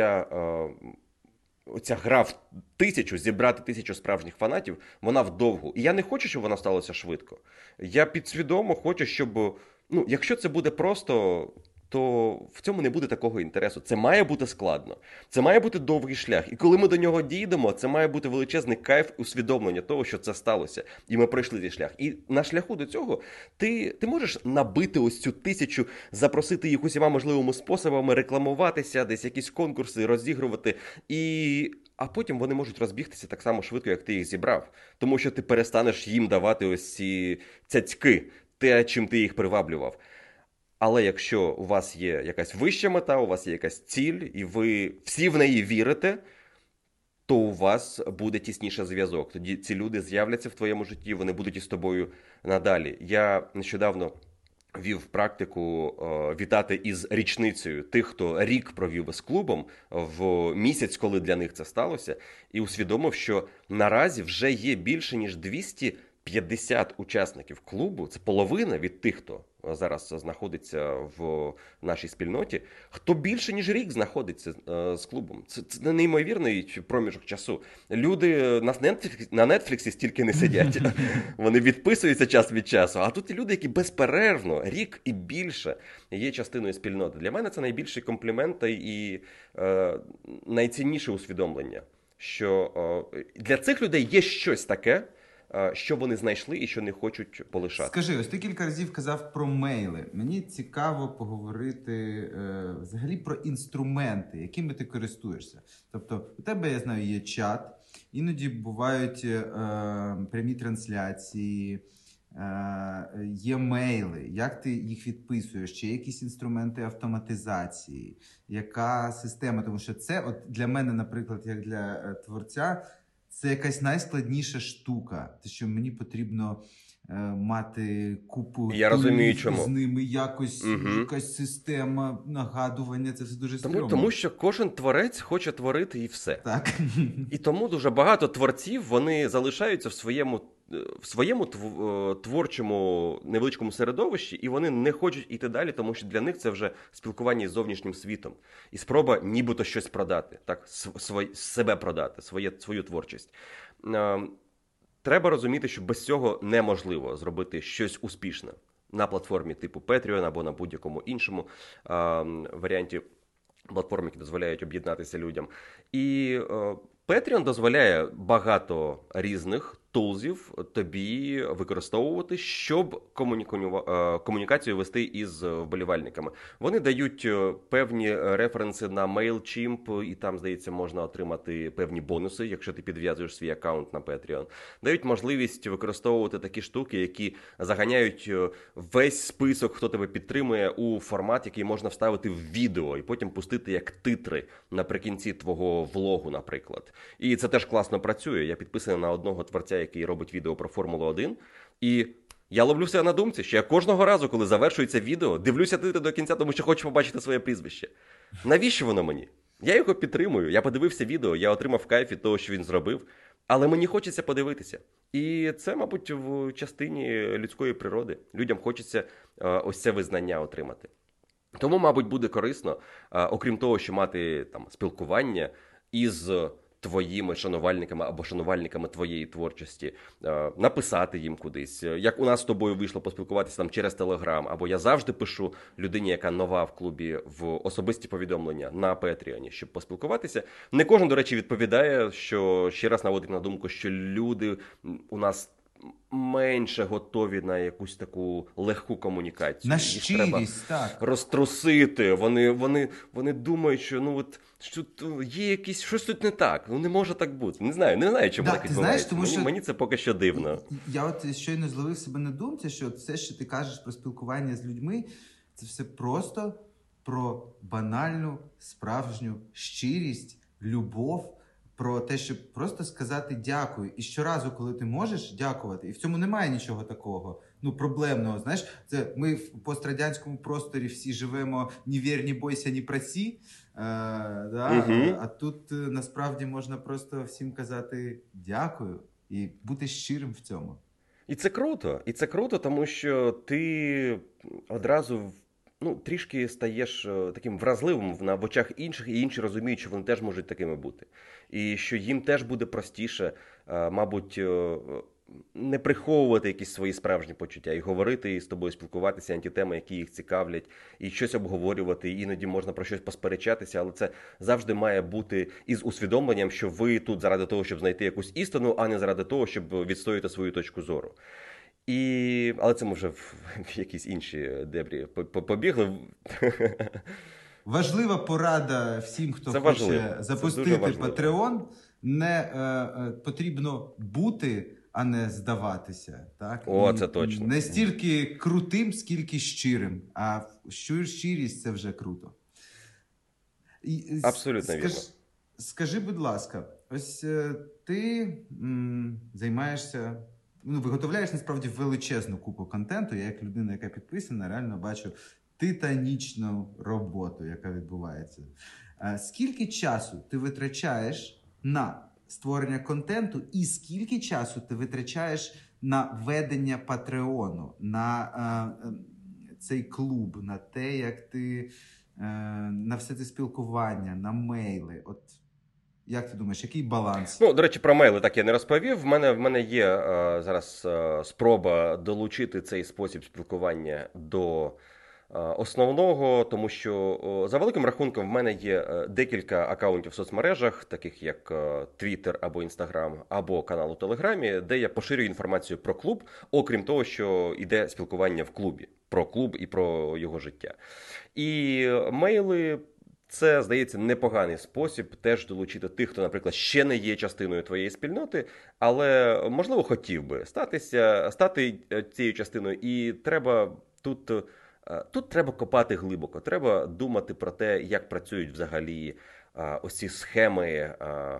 ця гра в 1000, зібрати 1000 справжніх фанатів, вона вдовгу. І я не хочу, щоб вона сталося швидко. Я підсвідомо хочу, щоб, якщо це буде просто, то в цьому не буде такого інтересу. Це має бути складно. Це має бути довгий шлях. І коли ми до нього дійдемо, це має бути величезний кайф усвідомлення того, що це сталося. І ми пройшли цей шлях. І на шляху до цього ти можеш набити ось цю 1000, запросити їх усіма можливими способами, рекламуватися, десь якісь конкурси розігрувати. І а потім вони можуть розбігтися так само швидко, як ти їх зібрав. Тому що ти перестанеш їм давати ось ці цяцьки, те, чим ти їх приваблював. Але якщо у вас є якась вища мета, у вас є якась ціль, і ви всі в неї вірите, то у вас буде тісніший зв'язок. Тоді ці люди з'являться в твоєму житті, вони будуть із тобою надалі. Я нещодавно вів практику вітати із річницею тих, хто рік провів із клубом в місяць, коли для них це сталося, і усвідомив, що наразі вже є більше, ніж 250 учасників клубу, це половина від тих, хто зараз знаходиться в нашій спільноті, хто більше, ніж рік знаходиться з клубом. Це неймовірний проміжок часу. Люди на Нетфліксі стільки не сидять. Вони відписуються час від часу. А тут люди, які безперервно, рік і більше є частиною спільноти. Для мене це найбільший комплімент і найцінніше усвідомлення, що для цих людей є щось таке, що вони знайшли і що не хочуть полишати. Скажи, ось ти кілька разів казав про мейли. Мені цікаво поговорити взагалі про інструменти, якими ти користуєшся. Тобто, у тебе, я знаю, є чат, іноді бувають прямі трансляції, є мейли. Як ти їх відписуєш? Чи є якісь інструменти автоматизації? Яка система? Тому що це от для мене, наприклад, як для творця, це якась найскладніша штука, те, що мені потрібно мати купу чому. з ними, якось якась система нагадування, це все дуже стрьомно. Тому що кожен творець хоче творити і все. Так. І тому дуже багато творців, вони залишаються в своєму творчому невеличкому середовищі, і вони не хочуть йти далі, тому що для них це вже спілкування із зовнішнім світом. І спроба нібито щось продати, так, себе продати, свою творчість. Треба розуміти, що без цього неможливо зробити щось успішне на платформі типу Patreon або на будь-якому іншому варіанті платформ, які дозволяють об'єднатися людям. І Patreon дозволяє багато різних тулзів тобі використовувати, щоб комунікацію вести із вболівальниками. Вони дають певні референси на MailChimp, і там, здається, можна отримати певні бонуси, якщо ти підв'язуєш свій аккаунт на Patreon. Дають можливість використовувати такі штуки, які заганяють весь список, хто тебе підтримує, у формат, який можна вставити в відео, і потім пустити як титри наприкінці твого влогу, наприклад. І це теж класно працює. Я підписаний на одного творця, який робить відео про Формулу-1, і я ловлю себе на думці, що я кожного разу, коли завершується відео, дивлюся титри до кінця, тому що хочу побачити своє прізвище. Навіщо воно мені? Я його підтримую, я подивився відео, я отримав кайф від того, що він зробив, але мені хочеться подивитися. І це, мабуть, в частині людської природи. Людям хочеться ось це визнання отримати. Тому, мабуть, буде корисно, окрім того, що мати там спілкування із твоїми шанувальниками або шанувальниками твоєї творчості, написати їм кудись. Як у нас з тобою вийшло поспілкуватися там через Телеграм, або я завжди пишу людині, яка нова в клубі, в особисті повідомлення на Петріоні, щоб поспілкуватися. Не кожен, до речі, відповідає, що ще раз наводить на думку, що люди у нас менше готові на якусь таку легку комунікацію. На щирість, так. Розтрусити. Вони думають, що ну от що є якісь щось тут не так. Ну не може так бути. Не знаю, чому так відбувається. Мені це поки що дивно. Я от щойно зловив себе на думці, що все, що ти кажеш про спілкування з людьми, це все просто про банальну, справжню щирість, любов, про те, щоб просто сказати дякую. І щоразу, коли ти можеш дякувати, і в цьому немає нічого такого, проблемного. Знаєш, це ми в пострадянському просторі всі живемо «не вір, не бойся, не проси», а тут насправді можна просто всім казати дякую і бути щирим в цьому. І це круто, тому що ти одразу трішки стаєш таким вразливим в очах інших, і інші розуміють, що вони теж можуть такими бути. І що їм теж буде простіше, мабуть, не приховувати якісь свої справжні почуття і говорити і з тобою спілкуватися на ті теми, які їх цікавлять, і щось обговорювати, і іноді можна про щось посперечатися, але це завжди має бути із усвідомленням, що ви тут заради того, щоб знайти якусь істину, а не заради того, щоб відстояти свою точку зору. Але це ми вже в якісь інші дебрі побігли. Важлива порада всім, хто хоче запустити Patreon. не потрібно бути, а не здаватися. Так? О, І це точно. не стільки крутим, скільки щирим. А щирість – це вже круто. Абсолютно вірно. Скажи, будь ласка, ось ти займаєшся, виготовляєш насправді величезну купу контенту. Я як людина, яка підписана, реально бачу титанічну роботу, яка відбувається. Скільки часу ти витрачаєш на створення контенту і скільки часу ти витрачаєш на ведення Патреону, на цей клуб, на те, як ти, на все це спілкування, на мейли? От як ти думаєш, який баланс? До речі, про мейли так я не розповів. В мене є зараз спроба долучити цей спосіб спілкування до основного, тому що за великим рахунком в мене є декілька акаунтів в соцмережах, таких як Twitter або Instagram, або канал у Телеграмі, де я поширюю інформацію про клуб, окрім того, що йде спілкування в клубі, про клуб і про його життя. І мейли – це, здається, непоганий спосіб теж долучити тих, хто, наприклад, ще не є частиною твоєї спільноти, але, можливо, хотів би стати цією частиною. І треба тут треба копати глибоко, треба думати про те, як працюють взагалі ось ці схеми,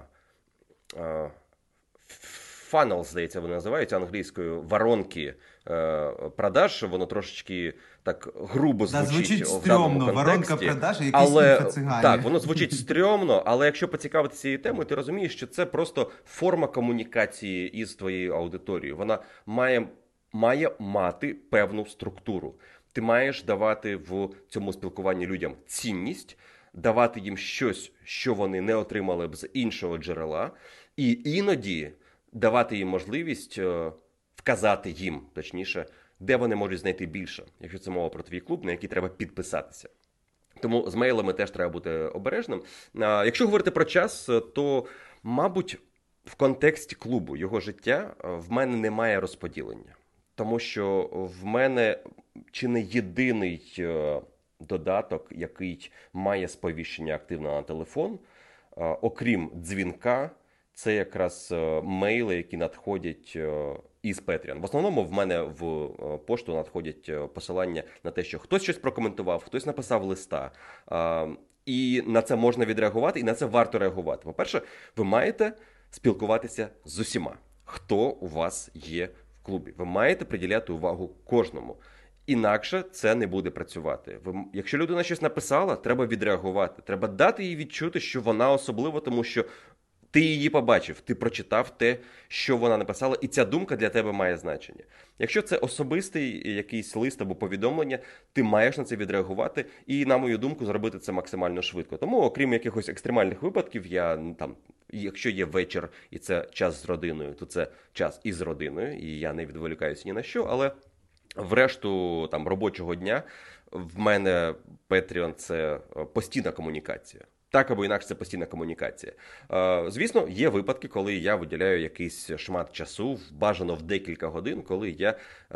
funnel, здається, вони називаються англійською, воронки продаж, воно трошечки так грубо звучить в даному контексті. Воронка продаж, якісь інфо-цигані. Так, воно звучить стрьомно, але якщо поцікавитися цією темою, ти розумієш, що це просто форма комунікації із твоєю аудиторією. Вона має мати певну структуру. Ти маєш давати в цьому спілкуванні людям цінність, давати їм щось, що вони не отримали б з іншого джерела, і іноді давати їм можливість вказати їм, точніше, де вони можуть знайти більше, якщо це мова про твій клуб, на який треба підписатися. Тому з мейлами теж треба бути обережним. Якщо говорити про час, то, мабуть, в контексті клубу, його життя, в мене немає розподілення. Тому що в мене чи не єдиний додаток, який має сповіщення активно на телефон, окрім дзвінка, це якраз мейли, які надходять із Patreon. В основному в мене в пошту надходять посилання на те, що хтось щось прокоментував, хтось написав листа. І на це можна відреагувати, і на це варто реагувати. По-перше, ви маєте спілкуватися з усіма, хто у вас є в клубі. Ви маєте приділяти увагу кожному. Інакше це не буде працювати. Якщо людина щось написала, треба відреагувати. Треба дати їй відчути, що вона особлива, тому що ти її побачив, ти прочитав те, що вона написала, і ця думка для тебе має значення. Якщо це особистий якийсь лист або повідомлення, ти маєш на це відреагувати і, на мою думку, зробити це максимально швидко. Тому, окрім якихось екстремальних випадків, якщо є вечір і це час з родиною, то це час із родиною, і я не відволікаюся ні на що, але в решту робочого дня в мене Patreon – це постійна комунікація. Так або інакше це постійна комунікація. Звісно, є випадки, коли я виділяю якийсь шмат часу, бажано в декілька годин, коли я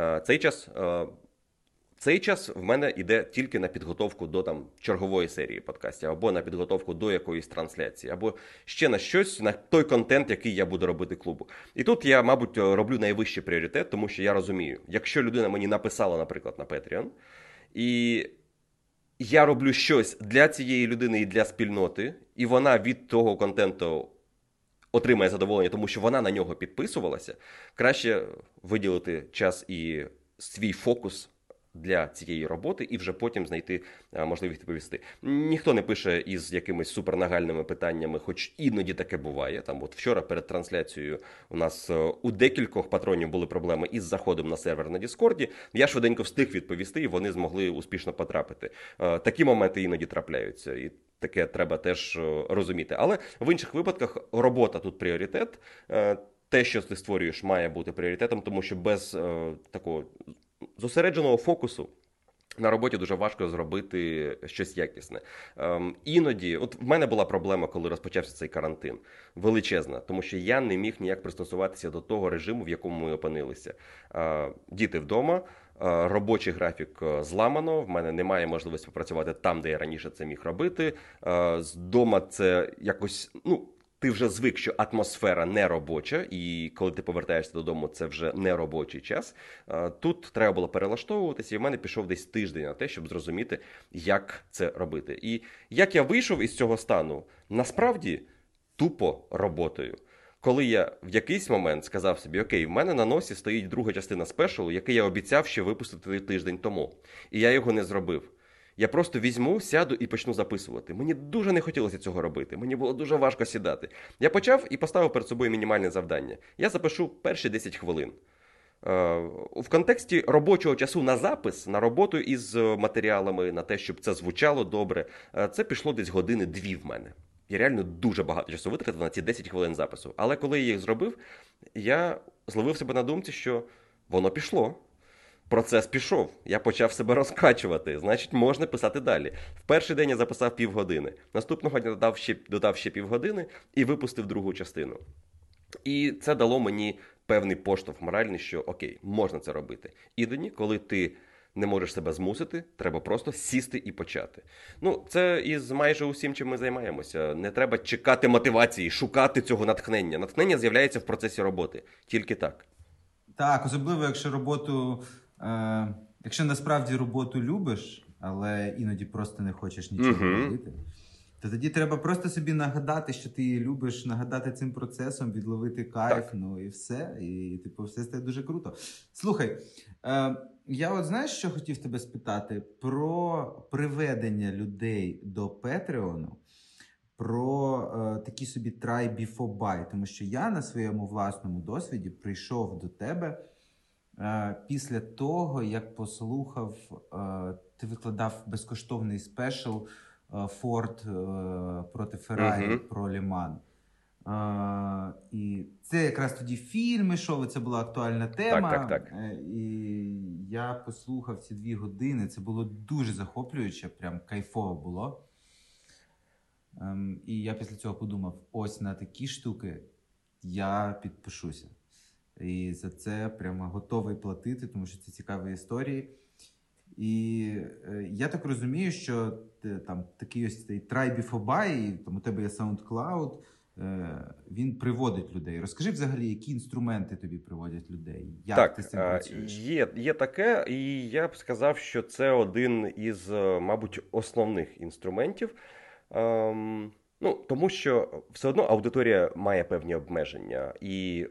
цей час в мене йде тільки на підготовку до чергової серії подкастів, або на підготовку до якоїсь трансляції, або ще на щось, на той контент, який я буду робити клубу. І тут я, мабуть, роблю найвищий пріоритет, тому що я розумію, якщо людина мені написала, наприклад, на Patreon, і я роблю щось для цієї людини і для спільноти, і вона від того контенту отримає задоволення, тому що вона на нього підписувалася, краще виділити час і свій фокус для цієї роботи і вже потім знайти можливість відповісти. Ніхто не пише із якимись супернагальними питаннями, хоч іноді таке буває. Вчора перед трансляцією у нас у декількох патронів були проблеми із заходом на сервер на Діскорді. Я швиденько встиг відповісти, і вони змогли успішно потрапити. Такі моменти іноді трапляються, і таке треба теж розуміти. Але в інших випадках робота тут пріоритет. Те, що ти створюєш, має бути пріоритетом, тому що без такого зосередженого фокусу на роботі дуже важко зробити щось якісне. Іноді, в мене була проблема, коли розпочався цей карантин, величезна, тому що я не міг ніяк пристосуватися до того режиму, в якому ми опинилися. Діти вдома, робочий графік зламано, в мене немає можливості попрацювати там, де я раніше це міг робити. З дома це якось, ти вже звик, що атмосфера не робоча, і коли ти повертаєшся додому, це вже не робочий час. Тут треба було перелаштовуватися, і в мене пішов десь тиждень на те, щоб зрозуміти, як це робити. І як я вийшов із цього стану, насправді тупо роботою. Коли я в якийсь момент сказав собі, окей, в мене на носі стоїть друга частина спешалу, який я обіцяв ще випустити тиждень тому. І я його не зробив. Я просто візьму, сяду і почну записувати. Мені дуже не хотілося цього робити. Мені було дуже важко сідати. Я почав і поставив перед собою мінімальне завдання. Я запишу перші 10 хвилин. В контексті робочого часу на запис, на роботу із матеріалами, на те, щоб це звучало добре, це пішло десь години-дві в мене. Я реально дуже багато часу витратив на ці 10 хвилин запису. Але коли я їх зробив, я зловив себе на думці, що воно пішло. Процес пішов. Я почав себе розкачувати. Значить, можна писати далі. В перший день я записав півгодини. Наступного дня додав ще півгодини і випустив другу частину. І це дало мені певний поштовх моральний, що окей, можна це робити. Іноді, коли ти не можеш себе змусити, треба просто сісти і почати. Ну, це із майже усім, чим ми займаємося. Не треба чекати мотивації, шукати цього натхнення. Натхнення з'являється в процесі роботи. Тільки так. Так, особливо, якщо насправді роботу любиш, але іноді просто не хочеш нічого робити, то тоді треба просто собі нагадати, що ти її любиш, нагадати цим процесом, відловити кайф, Так. ну і все. І типу, все стає дуже круто. Слухай, я от знаєш, що хотів тебе спитати? Про приведення людей до Петреону, про такий собі try before buy. Тому що я на своєму власному досвіді прийшов до тебе після того, як послухав, ти викладав безкоштовний спешл Форд проти Феррарі про Ліман. І це якраз тоді фільм ішов, і це була актуальна тема. Так. І я послухав ці 2 години, це було дуже захоплююче, прям кайфово було. І я після цього подумав, ось на такі штуки я підпишуся. І за це прямо готовий платити, тому що це цікаві історії. І я так розумію, що там такий ось цей try before buy, там у тебе є SoundCloud, він приводить людей. Розкажи взагалі, які інструменти тобі приводять людей? Як ти з цим працюєш? Є таке, і я б сказав, що це один із, мабуть, основних інструментів. Тому що все одно аудиторія має певні обмеження. І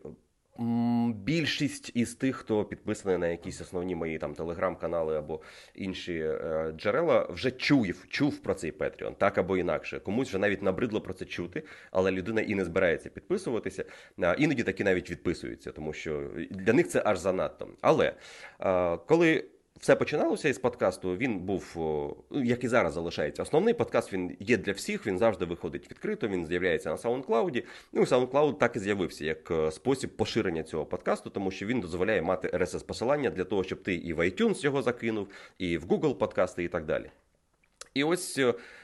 більшість із тих, хто підписаний на якісь основні мої там телеграм-канали або інші джерела, вже чув про цей Patreon, так або інакше. Комусь вже навіть набридло про це чути, але людина і не збирається підписуватися. Іноді таки навіть відписуються, тому що для них це аж занадто. Але коли все починалося із подкасту, він був, як і зараз залишається, основний подкаст, він є для всіх, він завжди виходить відкрито, він з'являється на SoundCloud. Ну, SoundCloud так і з'явився як спосіб поширення цього подкасту, тому що він дозволяє мати RSS-посилання для того, щоб ти і в iTunes його закинув, і в Google подкасти, і так далі. І ось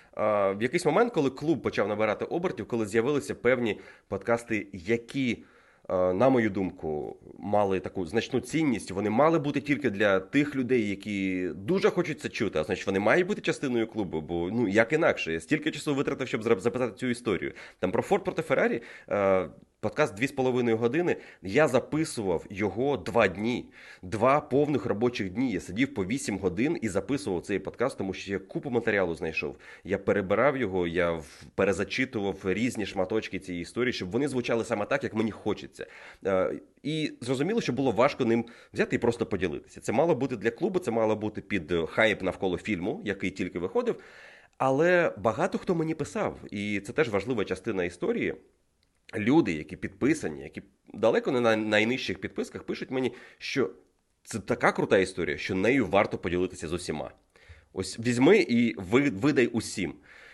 в якийсь момент, коли клуб почав набирати обертів, коли з'явилися певні подкасти, які, на мою думку, мали таку значну цінність, вони мали бути тільки для тих людей, які дуже хочуть це чути, а значить вони мають бути частиною клубу, бо як інакше, я стільки часу витратив, щоб записати цю історію. Там про Форд проти Феррарі, подкаст 2,5 години, я записував його 2 дні, 2 повних робочих дні. Я сидів по 8 годин і записував цей подкаст, тому що я купу матеріалу знайшов. Я перебирав його, я перезачитував різні шматочки цієї історії, щоб вони звучали саме так, як мені хочеться. І зрозуміло, що було важко ним взяти і просто поділитися. Це мало бути для клубу, це мало бути під хайп навколо фільму, який тільки виходив. Але багато хто мені писав, і це теж важлива частина історії. Люди, які підписані, які далеко не на найнижчих підписках, пишуть мені, що це така крута історія, що нею варто поділитися з усіма. Ось візьми і видай усім.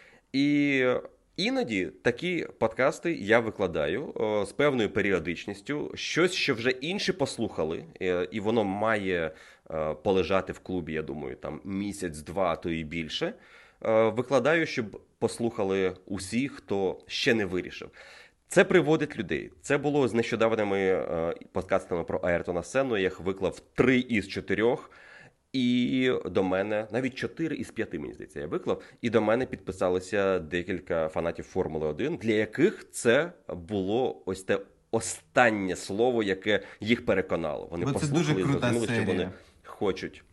І іноді такі подкасти я викладаю з певною періодичністю. Щось, що вже інші послухали, і воно має полежати в клубі, я думаю, там місяць-два, то і більше. Викладаю, щоб послухали усі, хто ще не вирішив. Це приводить людей. Це було з нещодавними подкастами про Айртона Сенну. Я їх виклав 3 із 4. І до мене, навіть 4 із 5, мені здається, я виклав, і до мене підписалося декілька фанатів Формули-1, для яких це було ось те останнє слово, яке їх переконало. Вони послухали і зрозуміли, що вони хочуть.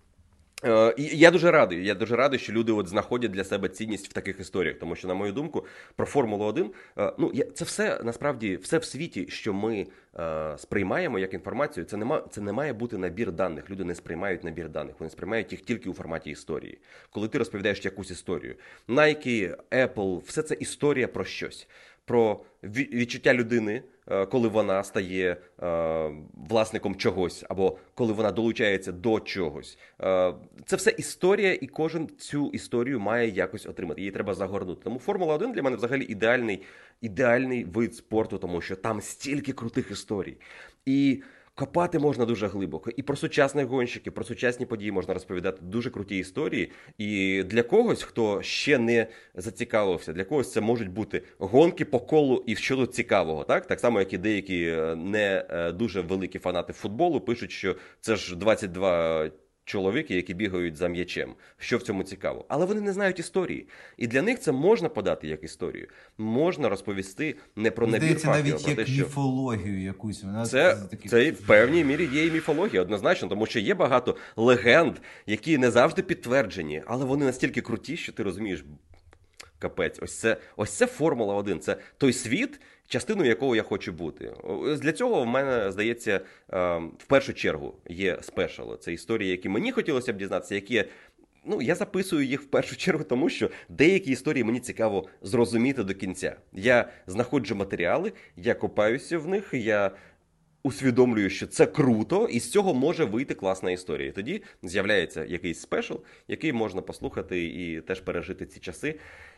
І я дуже радий, що люди от знаходять для себе цінність в таких історіях, тому що, на мою думку, про Формулу-1, це все, насправді, все в світі, що ми сприймаємо як інформацію, це не має бути набір даних. Люди не сприймають набір даних, вони сприймають їх тільки у форматі історії. Коли ти розповідаєш якусь історію. Nike, Apple, все це історія про щось. Про відчуття людини, коли вона стає власником чогось, або коли вона долучається до чогось. Це все історія, і кожен цю історію має якось отримати. Її треба загорнути. Тому Формула-1 для мене взагалі ідеальний вид спорту, тому що там стільки крутих історій. І копати можна дуже глибоко. І про сучасних гонщиків, про сучасні події можна розповідати дуже круті історії. І для когось, хто ще не зацікавився, для когось це можуть бути гонки по колу і щодо цікавого. Так само, як і деякі не дуже великі фанати футболу пишуть, що це ж 22 чоловіки, які бігають за м'ячем. Що в цьому цікаво? Але вони не знають історії. І для них це можна подати як історію. Можна розповісти не про набір фактів, навіть а про те, як що... міфологію якусь. Це в певній мірі є і міфологія, однозначно, тому що є багато легенд, які не завжди підтверджені, але вони настільки круті, що ти розумієш, капець, ось це Формула-1, це той світ, частиною якого я хочу бути. Для цього в мене, здається, в першу чергу є спешали. Це історії, які мені хотілося б дізнатися, які я записую їх в першу чергу, тому що деякі історії мені цікаво зрозуміти до кінця. Я знаходжу матеріали, я копаюся в них, я усвідомлюю, що це круто, і з цього може вийти класна історія. І тоді з'являється якийсь спешл, який можна послухати і теж пережити ці часи.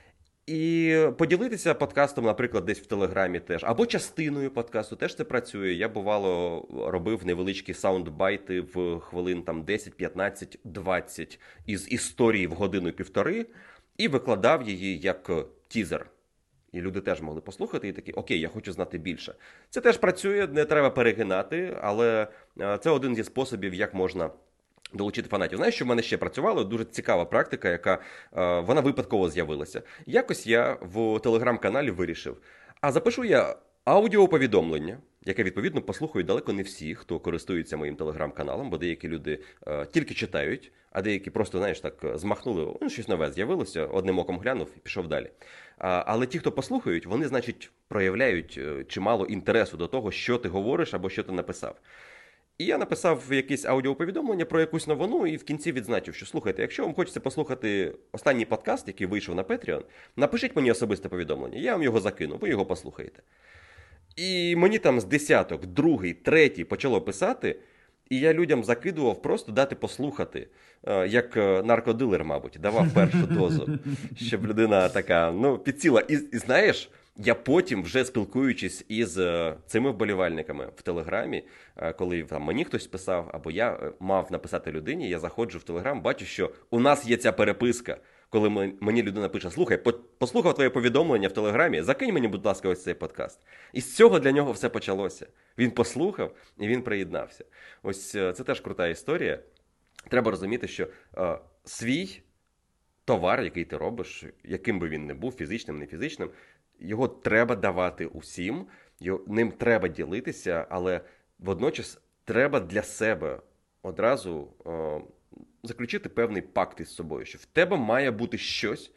І поділитися подкастом, наприклад, десь в Телеграмі теж, або частиною подкасту, теж це працює. Я, бувало, робив невеличкі саундбайти в хвилин 10, 15, 20 із історії в годину-півтори і викладав її як тізер. І люди теж могли послухати і такі, окей, я хочу знати більше. Це теж працює, не треба перегинати, але це один зі способів, як можна долучити фанатів. Знаєш, що в мене ще працювало? Дуже цікава практика, яка вона випадково з'явилася. Якось я в телеграм-каналі вирішив, а запишу я аудіоповідомлення, яке, відповідно, послухають далеко не всі, хто користується моїм телеграм-каналом, бо деякі люди тільки читають, а деякі просто, знаєш, так змахнули, щось нове з'явилося, одним оком глянув і пішов далі. Але ті, хто послухають, вони, значить, проявляють чимало інтересу до того, що ти говориш або що ти написав. І я написав якесь аудіоповідомлення про якусь новину і в кінці відзначив, що слухайте, якщо вам хочеться послухати останній подкаст, який вийшов на Patreon, напишіть мені особисте повідомлення, я вам його закину, ви його послухаєте. І мені там з десяток, другий, третій почало писати, і я людям закидував просто дати послухати, як наркодилер, мабуть, давав першу дозу, щоб людина така, підсіла. І знаєш, я потім, вже спілкуючись із цими вболівальниками в Телеграмі, коли там мені хтось писав, або я мав написати людині, я заходжу в Телеграм, бачу, що у нас є ця переписка, коли мені людина пише, слухай, послухав твоє повідомлення в Телеграмі, закинь мені, будь ласка, ось цей подкаст. І з цього для нього все почалося. Він послухав і він приєднався. Ось це теж крута історія. Треба розуміти, що свій товар, який ти робиш, яким би він не був, фізичним, не фізичним, його треба давати усім, ним треба ділитися, але водночас треба для себе одразу заключити певний пакт із собою, що в тебе має бути щось,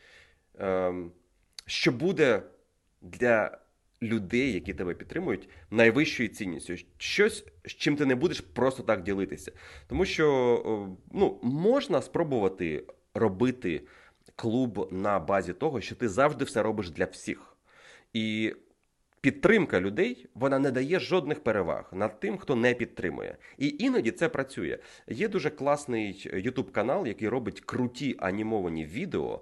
що буде для людей, які тебе підтримують, найвищою цінністю. Щось, з чим ти не будеш просто так ділитися. Тому що можна спробувати робити клуб на базі того, що ти завжди все робиш для всіх. І підтримка людей, вона не дає жодних переваг над тим, хто не підтримує. І іноді це працює. Є дуже класний YouTube-канал, який робить круті анімовані відео.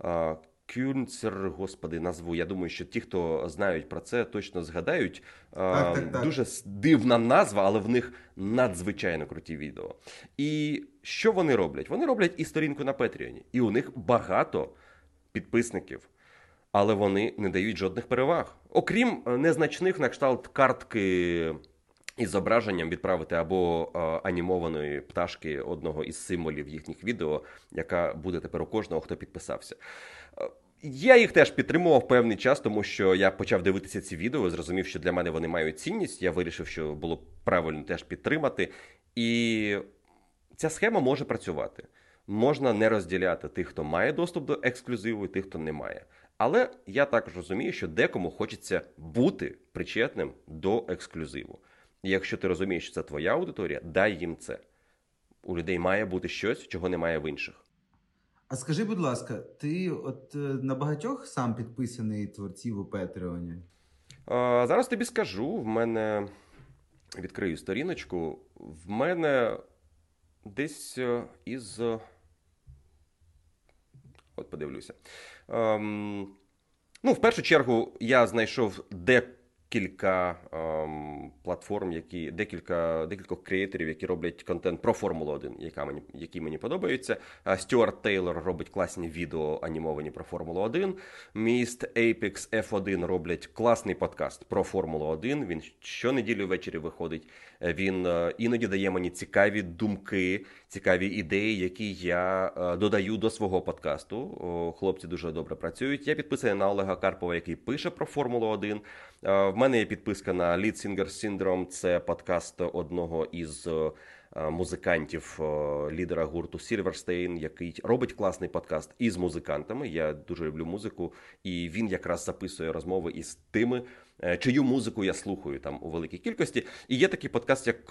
Кюнцер, господи, назву. Я думаю, що ті, хто знають про це, точно згадають. Так. Дуже дивна назва, але в них надзвичайно круті відео. І що вони роблять? Вони роблять і сторінку на Патреоні. І у них багато підписників. Але вони не дають жодних переваг. Окрім незначних на кшталт картки із зображенням відправити або анімованої пташки одного із символів їхніх відео, яка буде тепер у кожного, хто підписався. Я їх теж підтримував певний час, тому що я почав дивитися ці відео, зрозумів, що для мене вони мають цінність, я вирішив, що було б правильно теж підтримати. І ця схема може працювати. Можна не розділяти тих, хто має доступ до ексклюзиву, і тих, хто не має. Але я також розумію, що декому хочеться бути причетним до ексклюзиву. І якщо ти розумієш, що це твоя аудиторія, дай їм це. У людей має бути щось, чого немає в інших. А скажи, будь ласка, ти на багатьох сам підписаний творців у Патреоні? Зараз тобі скажу, в мене, відкрию сторіночку, в мене десь із, от подивлюся. В першу чергу я знайшов декілька платформ, декількох креаторів, які роблять контент про Формулу 1, які мені подобаються. Стюарт Тейлор робить класні відео анімовані про Формулу 1. Міст Apex F1 роблять класний подкаст про Формулу 1. Він щонеділі ввечері виходить. Він іноді дає мені цікаві думки, цікаві ідеї, які я додаю до свого подкасту. Хлопці дуже добре працюють. Я підписаний на Олега Карпова, який пише про Формулу 1. В мене є підписка на Lead Singer Syndrome. Це подкаст одного із музикантів, лідера гурту Silverstein, який робить класний подкаст із музикантами. Я дуже люблю музику, і він якраз записує розмови із тими, чию музику я слухаю там у великій кількості. І є такий подкаст, як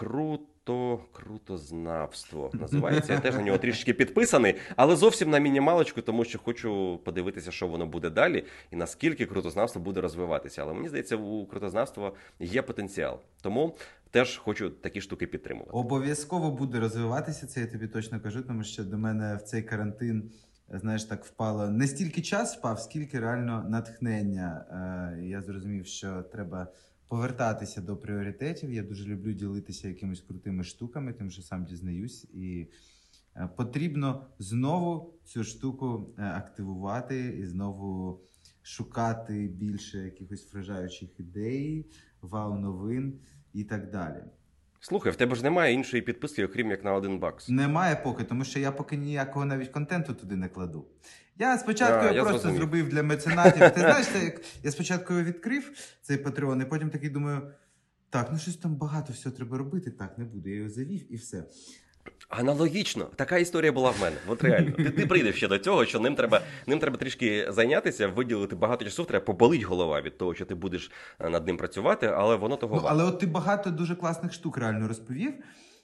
Крутознавство називається. Я теж на нього трішечки підписаний, але зовсім на мінімалочку, тому що хочу подивитися, що воно буде далі, і наскільки крутознавство буде розвиватися. Але мені здається, у крутознавства є потенціал. Тому теж хочу такі штуки підтримувати. Обов'язково буде розвиватися, це я тобі точно кажу, тому що до мене в цей карантин, знаєш, так впало не стільки час впав, скільки реально натхнення. Я зрозумів, що треба повертатися до пріоритетів. Я дуже люблю ділитися якимись крутими штуками, тим, що сам дізнаюсь. І потрібно знову цю штуку активувати і знову шукати більше якихось вражаючих ідей, вау-новин і так далі. Слухай, в тебе ж немає іншої підписки, окрім як на $1. Немає поки, тому що я поки ніякого навіть контенту туди не кладу. Я спочатку його просто зробив для меценатів. Ти знаєш, це як я спочатку його відкрив, цей Patreon, і потім такий думаю, так, щось там багато всього треба робити, так, не буду. Я його завів і все. Аналогічно, така історія була в мене. От реально. Ти прийдеш ще до цього, що ним треба трішки зайнятися, виділити багато часу, треба поболить голова від того, що ти будеш над ним працювати, але воно того варто. Але от ти багато дуже класних штук реально розповів.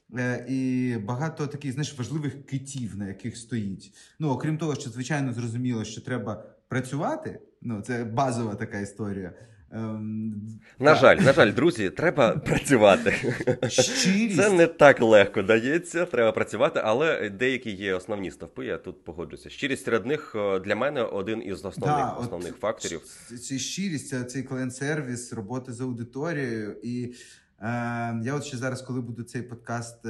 І багато таких, знаєш, важливих китів, на яких стоїть. Окрім того, що, звичайно, зрозуміло, що треба працювати. Це базова така історія. На жаль, друзі, треба працювати. Щирість. Це не так легко дається, треба працювати, але деякі є основні стовпи, я тут погоджуся. Щирість серед них для мене один із основних факторів. Це щирість, цей клієнт-сервіс, робота з аудиторією. І я от ще зараз, коли буду цей подкаст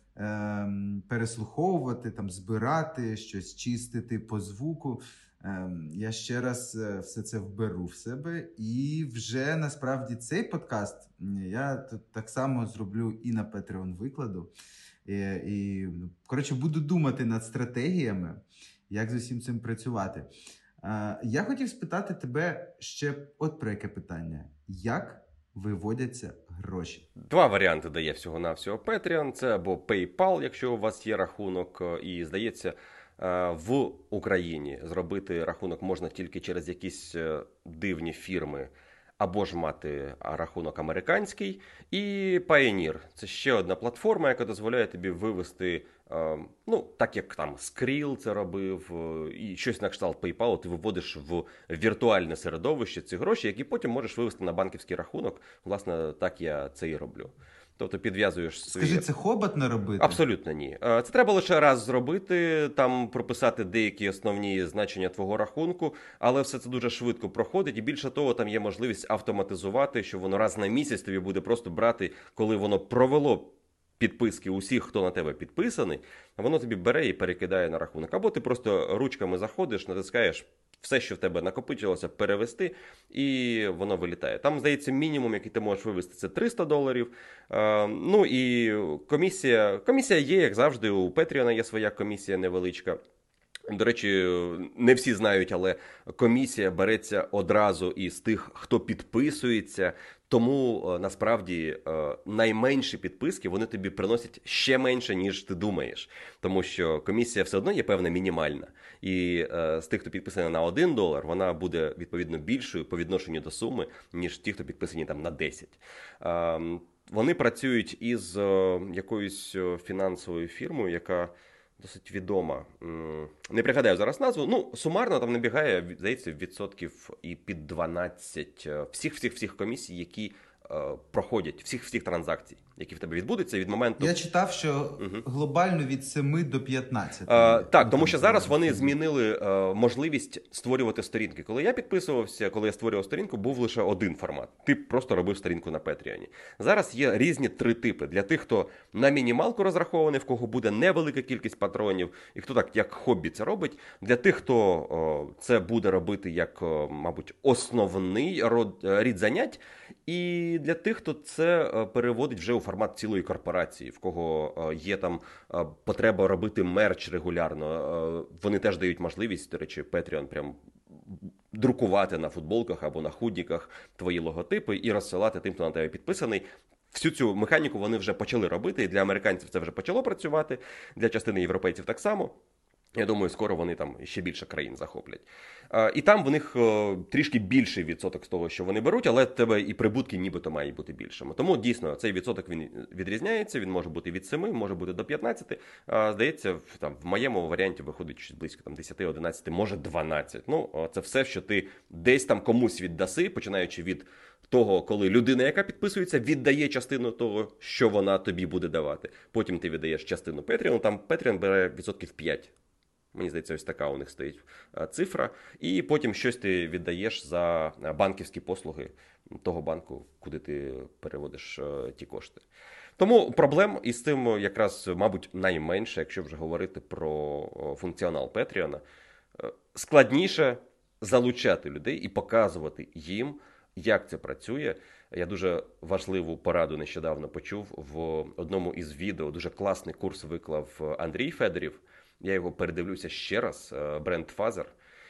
переслуховувати, там, збирати, щось чистити по звуку, я ще раз все це вберу в себе, і вже насправді цей подкаст я так само зроблю і на Patreon викладу. Коротше, буду думати над стратегіями, як з усім цим працювати. Я хотів спитати тебе ще от про яке питання. Як виводяться гроші? Два варіанти дає всього-навсього Patreon. Це або PayPal, якщо у вас є рахунок, і, здається, в Україні зробити рахунок можна тільки через якісь дивні фірми, або ж мати рахунок американський. І Payoneer – це ще одна платформа, яка дозволяє тобі вивести, так як там Skrill це робив, і щось на кшталт PayPal, ти виводиш в віртуальне середовище ці гроші, які потім можеш вивести на банківський рахунок. Власне, так я це і роблю. Тобто підв'язуєш свої... Скажи, це хоботно робити? Абсолютно ні. Це треба лише раз зробити, там прописати деякі основні значення твого рахунку, але все це дуже швидко проходить, і більше того, там є можливість автоматизувати, що воно раз на місяць тобі буде просто брати, коли воно провело підписки усіх, хто на тебе підписаний, воно тобі бере і перекидає на рахунок. Або ти просто ручками заходиш, натискаєш все, що в тебе накопичилося, перевести, і воно вилітає. Там, здається, мінімум, який ти можеш вивести, це $300. Ну і комісія є, як завжди, у Patreon є своя комісія невеличка. До речі, не всі знають, але комісія береться одразу із тих, хто підписується. Тому, насправді, найменші підписки, вони тобі приносять ще менше, ніж ти думаєш. Тому що комісія все одно є певна мінімальна. І з тих, хто підписаний на $1, вона буде, відповідно, більшою по відношенню до суми, ніж ті, хто підписані там на 10. Вони працюють із якоюсь фінансовою фірмою, яка досить відома. Не пригадаю зараз назву. Ну, сумарно там набігає, здається, відсотків і під 12 всіх комісій, які проходять, всіх транзакцій, які в тебе відбудуться від моменту... Я читав, що глобально від 7 до 15. Так, тому що зараз вони змінили можливість створювати сторінки. Коли я підписувався, коли я створював сторінку, був лише один формат. Ти просто робив сторінку на Patreon. Зараз є різні 3 типи. Для тих, хто на мінімалку розрахований, в кого буде невелика кількість патронів, і хто так, як хобі це робить. Для тих, хто це буде робити як, мабуть, основний рід занять. І для тих, хто це переводить вже у формат цілої корпорації, в кого є там потреба робити мерч регулярно, вони теж дають можливість, до речі, Patreon прям друкувати на футболках або на худниках твої логотипи і розсилати тим, хто на тебе підписаний. Всю цю механіку вони вже почали робити, і для американців це вже почало працювати, для частини європейців так само. Я думаю, скоро вони там ще більше країн захоплять. І там в них трішки більший відсоток з того, що вони беруть, але в тебе і прибутки нібито мають бути більшими. Тому дійсно цей відсоток він відрізняється, він може бути від 7, може бути до 15. Здається, в моєму варіанті виходить щось близько 10, 11, може 12. Ну, це все, що ти десь там комусь віддаси, починаючи від того, коли людина, яка підписується, віддає частину того, що вона тобі буде давати. Потім ти віддаєш частину Patreon, там Patreon бере відсотків 5. Мені здається, ось така у них стоїть цифра. І потім щось ти віддаєш за банківські послуги того банку, куди ти переводиш ті кошти. Тому проблем із цим якраз, мабуть, найменше, якщо вже говорити про функціонал Patreon. Складніше залучати людей і показувати їм, як це працює. Я дуже важливу пораду нещодавно почув в одному із відео. Дуже класний курс виклав Андрій Федорів. Я його передивлюся ще раз, бренд Фазер.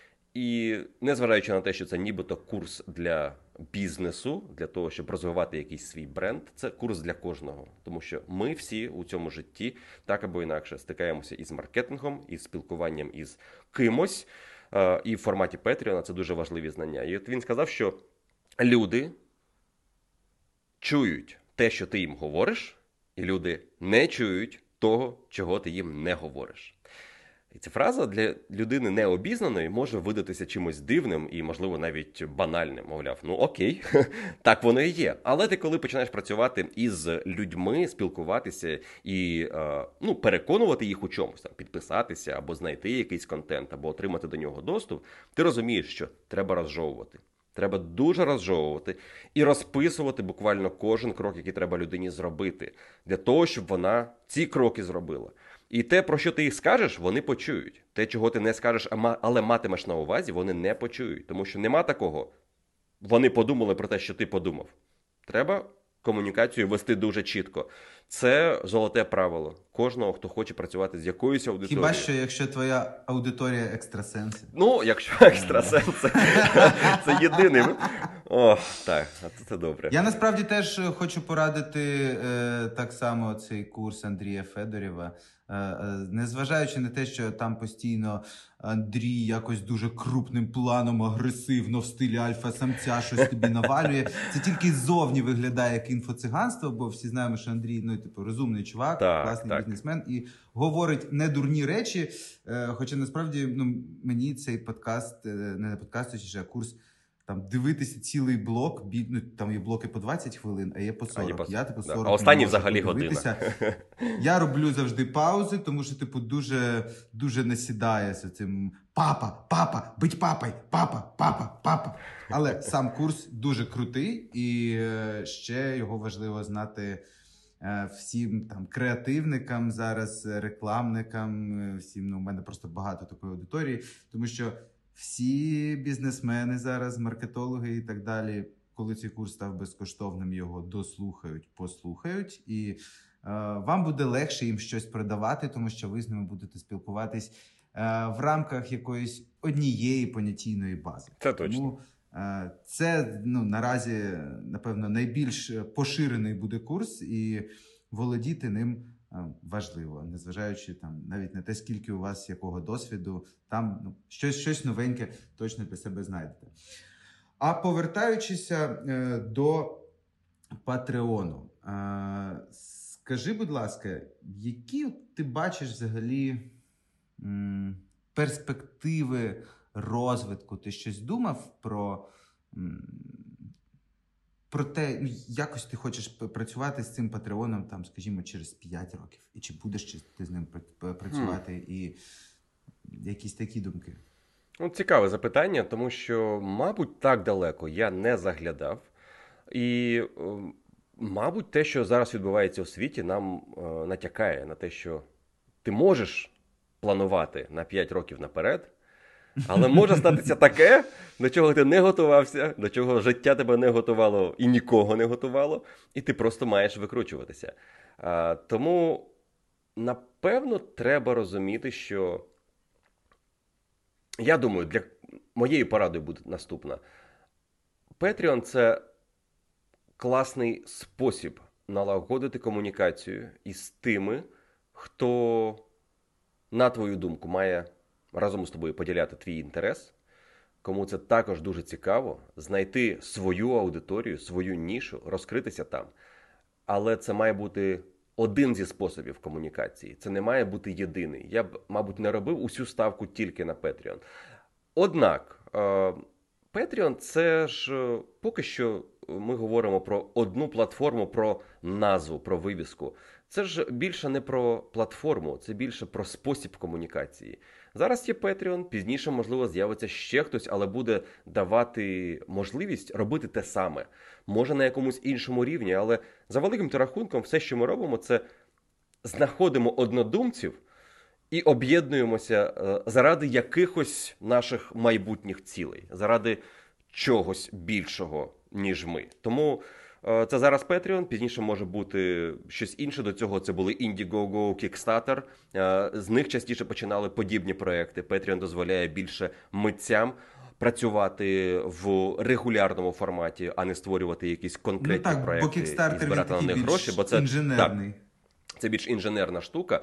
І незважаючи на те, що це нібито курс для бізнесу, для того, щоб розвивати якийсь свій бренд, це курс для кожного. Тому що ми всі у цьому житті так або інакше стикаємося із маркетингом, із спілкуванням із кимось. І в форматі Patreon це дуже важливі знання. І от він сказав, що люди чують те, що ти їм говориш, і люди не чують того, чого ти їм не говориш. І ця фраза для людини необізнаної може видатися чимось дивним і, можливо, навіть банальним. Мовляв, ну окей, так воно і є. Але ти коли починаєш працювати із людьми, спілкуватися і переконувати їх у чомусь, там, підписатися або знайти якийсь контент, або отримати до нього доступ, ти розумієш, що треба розжовувати. Треба дуже розжовувати і розписувати буквально кожен крок, який треба людині зробити, для того, щоб вона ці кроки зробила. І те, про що ти їх скажеш, вони почують. Те, чого ти не скажеш, але матимеш на увазі, вони не почують. Тому що нема такого. Вони подумали про те, що ти подумав. Треба комунікацію вести дуже чітко. Це золоте правило кожного, хто хоче працювати з якоюсь аудиторією. Хіба що, якщо твоя аудиторія екстрасенси? Ну, якщо екстрасенси, це єдиний. О, так, це добре. Я насправді теж хочу порадити так само цей курс Андрія Федорєва. Незважаючи на те, що там постійно Андрій якось дуже крупним планом, агресивно в стилі альфа-самця щось тобі навалює. Це тільки ззовні виглядає як інфоциганство, бо всі знаємо, що Андрій, розумний чувак, класний бізнесмен і говорить недурні речі. Хоча насправді мені цей подкаст, не подкаст, точніше, а курс, там дивитися цілий блок, там є блоки по 20 хвилин, а є по 40. Я 40 а останні взагалі година. Я роблю завжди паузи, тому що дуже, дуже насідає з цим папа, будь папой, папа. Але сам курс дуже крутий, і ще його важливо знати всім там креативникам зараз, рекламникам, всім, у мене просто багато такої аудиторії, тому що Всі бізнесмени зараз, маркетологи і так далі, коли цей курс став безкоштовним, його дослухають, послухають, і вам буде легше їм щось продавати, тому що ви з ними будете спілкуватись в рамках якоїсь однієї понятійної бази. Це точно. Тому це наразі, напевно, найбільш поширений буде курс, і володіти ним важливо, незважаючи там навіть на те, скільки у вас якого досвіду, там щось новеньке точно для себе знайдете. А повертаючися до Патреону, скажи, будь ласка, які ти бачиш взагалі перспективи розвитку? Ти щось думав про те, якось ти хочеш працювати з цим Патреоном, там, скажімо, через 5 років? І чи будеш ти з ним працювати? І якісь такі думки? Цікаве запитання, тому що, мабуть, так далеко я не заглядав. І, мабуть, те, що зараз відбувається у світі, нам натякає на те, що ти можеш планувати на 5 років наперед, але може статися таке, до чого ти не готувався, до чого життя тебе не готувало і нікого не готувало, і ти просто маєш викручуватися. Тому, напевно, треба розуміти, що я думаю, для моєї поради буде наступна. Patreon – це класний спосіб налагодити комунікацію із тими, хто, на твою думку, має разом з тобою поділяти твій інтерес, кому це також дуже цікаво, знайти свою аудиторію, свою нішу, розкритися там. Але це має бути один зі способів комунікації. Це не має бути єдиний. Я б, мабуть, не робив усю ставку тільки на Patreon. Однак, Patreon – це ж поки що ми говоримо про одну платформу, про назву, про вивіску. Це ж більше не про платформу, це більше про спосіб комунікації. Зараз є Patreon, пізніше, можливо, з'явиться ще хтось, але буде давати можливість робити те саме. Може, на якомусь іншому рівні, але за великим рахунком все, що ми робимо, це знаходимо однодумців і об'єднуємося заради якихось наших майбутніх цілей, заради чогось більшого, ніж ми. Тому це зараз Patreon, пізніше може бути щось інше. До цього це були Indiegogo, Kickstarter. З них частіше починали подібні проекти. Patreon дозволяє більше митцям працювати в регулярному форматі, а не створювати якісь конкретні проекти і збирати на них гроші. Бо це інженерний. Це більш інженерна штука.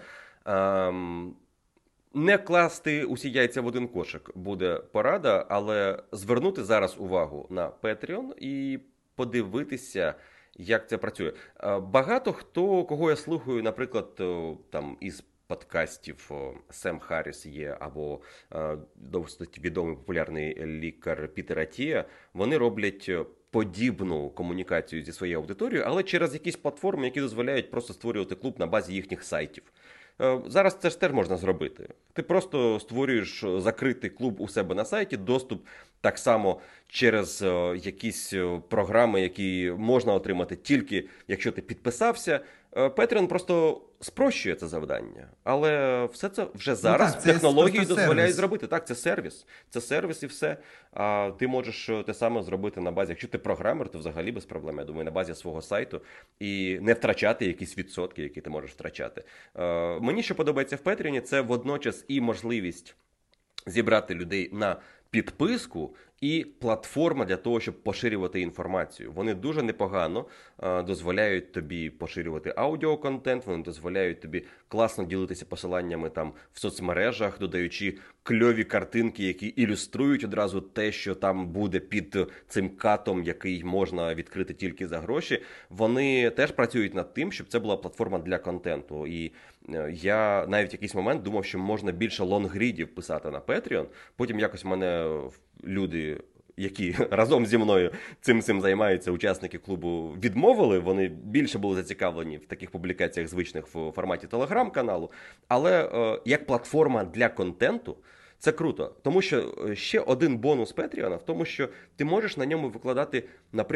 Не класти усі яйця в один кошик буде порада, але звернути зараз увагу на Patreon і подивитися, як це працює. Багато хто, кого я слухаю, наприклад, там із подкастів Сем Харріс є, або досить відомий популярний лікар Пітер Атія, вони роблять подібну комунікацію зі своєю аудиторією, але через якісь платформи, які дозволяють просто створювати клуб на базі їхніх сайтів. Зараз це ж теж можна зробити. Ти просто створюєш закритий клуб у себе на сайті, доступ так само через якісь програми, які можна отримати тільки якщо ти підписався. Patreon просто спрощує це завдання. Але все це вже зараз технології дозволяють зробити. Так, це сервіс. Це сервіс і все. А ти можеш те саме зробити на базі. Якщо ти програмер, то взагалі без проблем, я думаю, на базі свого сайту. І не втрачати якісь відсотки, які ти можеш втрачати. Мені що подобається в Patreon, це водночас і можливість зібрати людей на підписку і платформа для того, щоб поширювати інформацію. Вони дуже непогано дозволяють тобі поширювати аудіоконтент, вони дозволяють тобі класно ділитися посиланнями там в соцмережах, додаючи кльові картинки, які ілюструють одразу те, що там буде під цим катом, який можна відкрити тільки за гроші. Вони теж працюють над тим, щоб це була платформа для контенту. І я навіть в якийсь момент думав, що можна більше лонгрідів писати на Patreon. Потім якось в мене люди, які разом зі мною цим займаються, учасники клубу, відмовили. Вони більше були зацікавлені в таких публікаціях звичних в форматі телеграм-каналу. Але як платформа для контенту це круто. Тому що ще один бонус Patreon в тому, що ти можеш на ньому викладати, наприклад,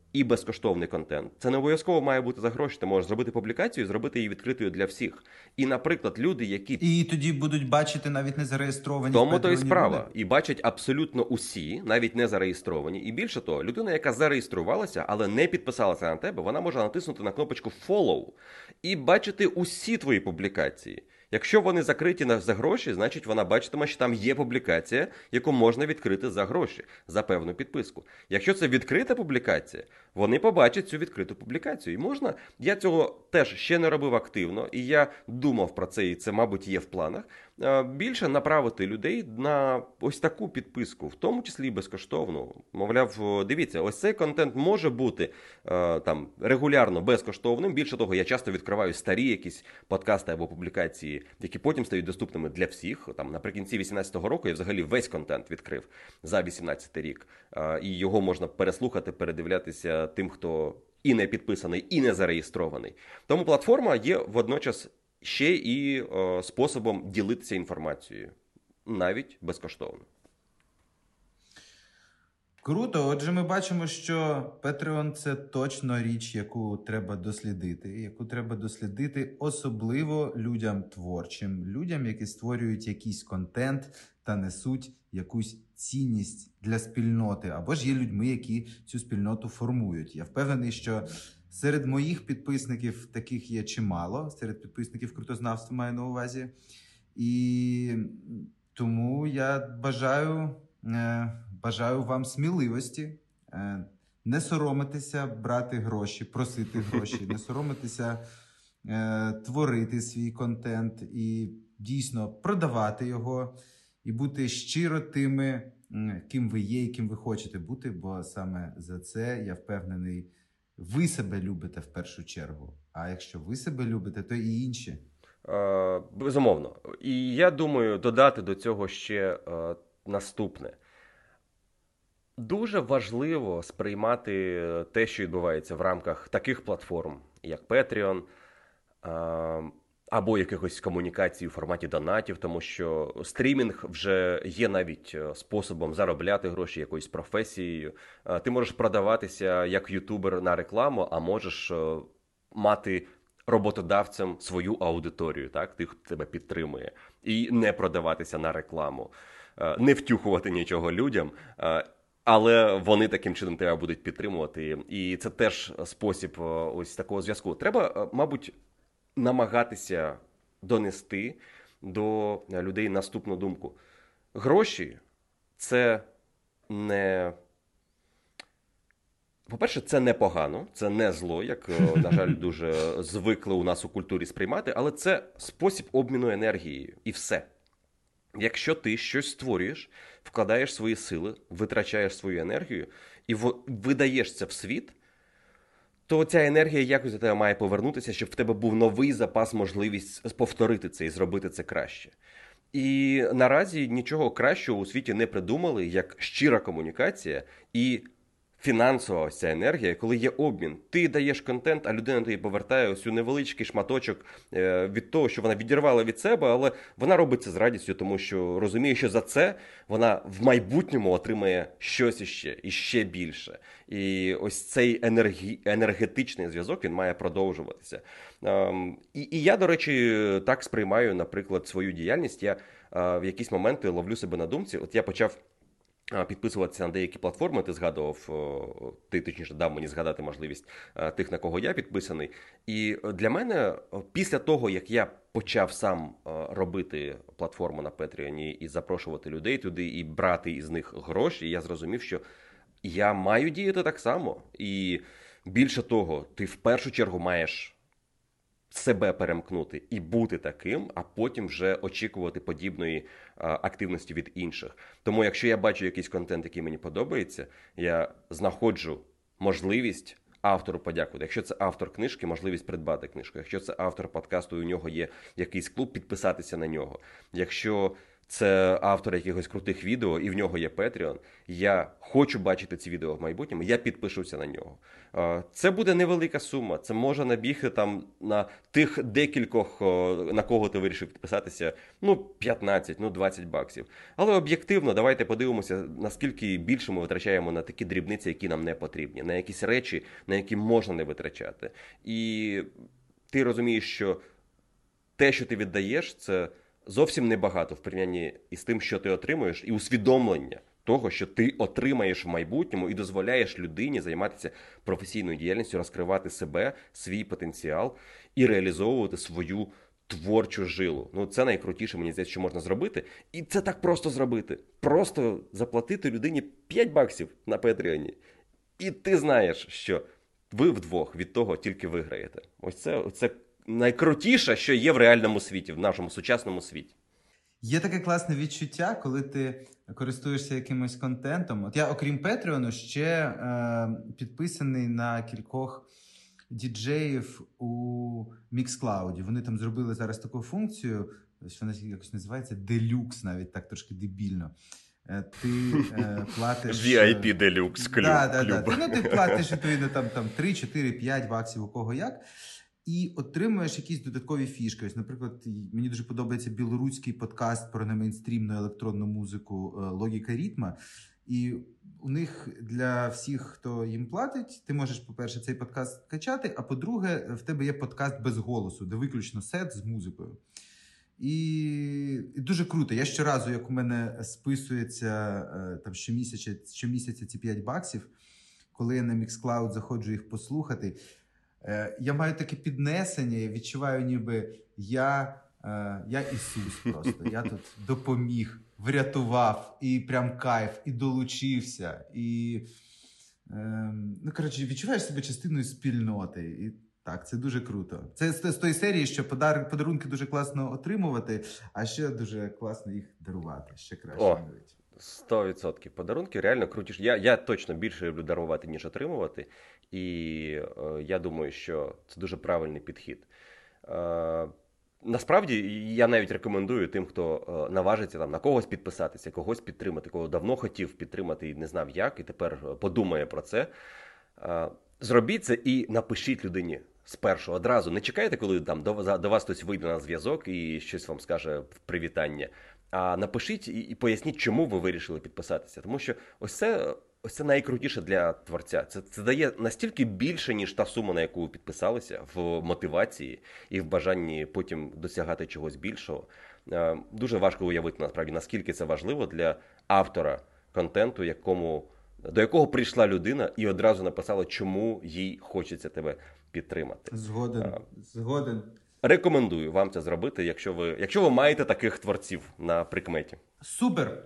і безкоштовний контент. Це не обов'язково має бути за гроші. Ти можеш зробити публікацію і зробити її відкритою для всіх. І, наприклад, люди, які... І тоді будуть бачити навіть не зареєстровані в Тому то і Patreon справа. люди. І бачать абсолютно усі, навіть не зареєстровані. І більше того, людина, яка зареєструвалася, але не підписалася на тебе, вона може натиснути на кнопочку «Follow» і бачити усі твої публікації. Якщо вони закриті за гроші, значить вона бачитиме, що там є публікація, яку можна відкрити за гроші, за певну підписку. Якщо це відкрита публікація, вони побачать цю відкриту публікацію. І можна, я цього теж ще не робив активно, і я думав про це, і це, мабуть, є в планах, більше направити людей на ось таку підписку, в тому числі і безкоштовну. Мовляв, дивіться, ось цей контент може бути там регулярно безкоштовним. Більше того, я часто відкриваю старі якісь подкасти або публікації, які потім стають доступними для всіх. Там наприкінці 2018 року я взагалі весь контент відкрив за 2018 рік. І його можна переслухати, передивлятися тим, хто і не підписаний, і не зареєстрований. Тому платформа є водночас ще і способом ділитися інформацією, навіть безкоштовно. Круто. Отже, ми бачимо, що Patreon – це точно річ, яку треба дослідити особливо людям творчим, людям, які створюють якийсь контент та несуть якусь цінність для спільноти, або ж є людьми, які цю спільноту формують. Я впевнений, що серед моїх підписників таких є чимало, серед підписників крутознавства маю на увазі. І тому я бажаю вам сміливості, не соромитися брати гроші, просити гроші, не соромитися творити свій контент і дійсно продавати його, і бути щиро тими, ким ви є і ким ви хочете бути, бо саме за це, я впевнений, ви себе любите в першу чергу. А якщо ви себе любите, то і інші. Безумовно. І я думаю додати до цього ще наступне. Дуже важливо сприймати те, що відбувається в рамках таких платформ, як Patreon, або якихось комунікацій у форматі донатів, тому що стрімінг вже є навіть способом заробляти гроші якоюсь професією. Ти можеш продаватися як ютубер на рекламу, а можеш мати роботодавцем свою аудиторію, так, тих, хто тебе підтримує, і не продаватися на рекламу, не втюхувати нічого людям, але вони таким чином тебе будуть підтримувати. І це теж спосіб ось такого зв'язку. Треба, мабуть, намагатися донести до людей наступну думку. Гроші – це не... По-перше, це не погано, це не зло, як, на жаль, дуже звикли у нас у культурі сприймати, але це спосіб обміну енергією. І все. Якщо ти щось створюєш, вкладаєш свої сили, витрачаєш свою енергію і видаєш це в світ, то ця енергія якось до тебе має повернутися, щоб в тебе був новий запас, можливість повторити це і зробити це краще. І наразі нічого кращого у світі не придумали, як щира комунікація і фінансова ось ця енергія, коли є обмін. Ти даєш контент, а людина тобі повертає ось у невеличкий шматочок від того, що вона відірвала від себе, але вона робить це з радістю, тому що розуміє, що за це вона в майбутньому отримає щось іще, і ще більше. І ось цей енергетичний зв'язок, він має продовжуватися. І я, до речі, так сприймаю, наприклад, свою діяльність. Я в якісь моменти ловлю себе на думці. От я почав підписуватися на деякі платформи, ти точніше дав мені згадати можливість тих, на кого я підписаний. І для мене, після того, як я почав сам робити платформу на Patreon і запрошувати людей туди, і брати із них гроші, я зрозумів, що я маю діяти так само. І більше того, ти в першу чергу маєш себе перемкнути і бути таким, а потім вже очікувати подібної активності від інших. Тому якщо я бачу якийсь контент, який мені подобається, я знаходжу можливість автору подякувати. Якщо це автор книжки, можливість придбати книжку. Якщо це автор подкасту, і у нього є якийсь клуб, підписатися на нього. Якщо це автор якихось крутих відео, і в нього є Patreon. Я хочу бачити ці відео в майбутньому, я підпишуся на нього. Це буде невелика сума, це може набігти там на тих декількох, на кого ти вирішив підписатися, 15, 20 баксів. Але об'єктивно, давайте подивимося, наскільки більше ми витрачаємо на такі дрібниці, які нам не потрібні, на якісь речі, на які можна не витрачати. І ти розумієш, що те, що ти віддаєш, це зовсім небагато в порівнянні із тим, що ти отримуєш, і усвідомлення того, що ти отримаєш в майбутньому і дозволяєш людині займатися професійною діяльністю, розкривати себе, свій потенціал і реалізовувати свою творчу жилу. Це найкрутіше, мені здається, що можна зробити. І це так просто зробити. Просто заплатити людині 5 баксів на Патреоні. І ти знаєш, що ви вдвох від того тільки виграєте. Ось це найкрутіше, що є в реальному світі, в нашому сучасному світі. Є таке класне відчуття, коли ти користуєшся якимось контентом. От я, окрім Патреону, ще підписаний на кількох діджеїв у Mixcloud. Вони там зробили зараз таку функцію, що вона якось називається Deluxe, навіть так трошки дебільно. Ти платиш... VIP Deluxe клуб. Да. Ти платиш, відповідно, там 3, 4, 5 баксів, у кого як. І отримуєш якісь додаткові фішки. Ось, наприклад, мені дуже подобається білоруський подкаст про немейнстрімну електронну музику «Логіка ритма». І у них для всіх, хто їм платить, ти можеш, по-перше, цей подкаст качати, а по-друге, в тебе є подкаст без голосу, де виключно сет з музикою. І дуже круто. Я щоразу, як у мене списується там щомісяця ці 5 баксів, коли я на Mixcloud заходжу їх послухати, я маю таке піднесення, я відчуваю, ніби я Ісус просто. Я тут допоміг, врятував, і прям кайф, і долучився. І, відчуваєш себе частиною спільноти. І так, це дуже круто. Це з тої серії, що подарунки дуже класно отримувати, а ще дуже класно їх дарувати. Ще краще навіть. 100% подарунки реально крутіш. Я точно більше люблю дарувати, ніж отримувати. І я думаю, що це дуже правильний підхід. Насправді, я навіть рекомендую тим, хто наважиться там на когось підписатися, когось підтримати, кого давно хотів підтримати і не знав як, і тепер подумає про це. Зробіть це і напишіть людині спершу, одразу. Не чекайте, коли там до вас хтось вийде на зв'язок і щось вам скаже в привітання. А напишіть і поясніть, чому ви вирішили підписатися. Тому що ось це найкрутіше для творця. Це дає настільки більше, ніж та сума, на яку ви підписалися, в мотивації і в бажанні потім досягати чогось більшого. Дуже важко уявити, насправді, наскільки це важливо для автора контенту, до якого прийшла людина і одразу написала, чому їй хочеться тебе підтримати. Згоден. Рекомендую вам це зробити, якщо ви маєте таких творців на прикметі. Супер!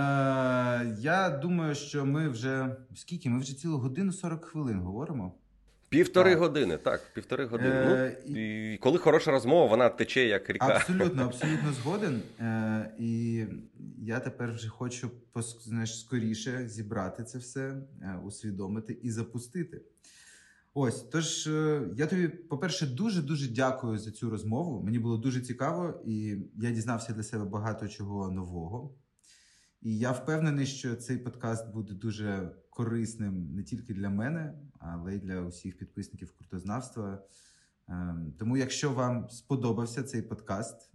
Я думаю, що ми вже... Скільки? Ми вже цілу годину 40 хвилин говоримо. 1,5 години, так, 1,5 години. І коли хороша розмова, вона тече як ріка. Абсолютно згоден. І я тепер вже хочу скоріше зібрати це все, усвідомити і запустити. Ось, тож я тобі, по-перше, дуже-дуже дякую за цю розмову. Мені було дуже цікаво, і я дізнався для себе багато чого нового. І я впевнений, що цей подкаст буде дуже корисним не тільки для мене, але й для усіх підписників Крутознавства. Тому, якщо вам сподобався цей подкаст,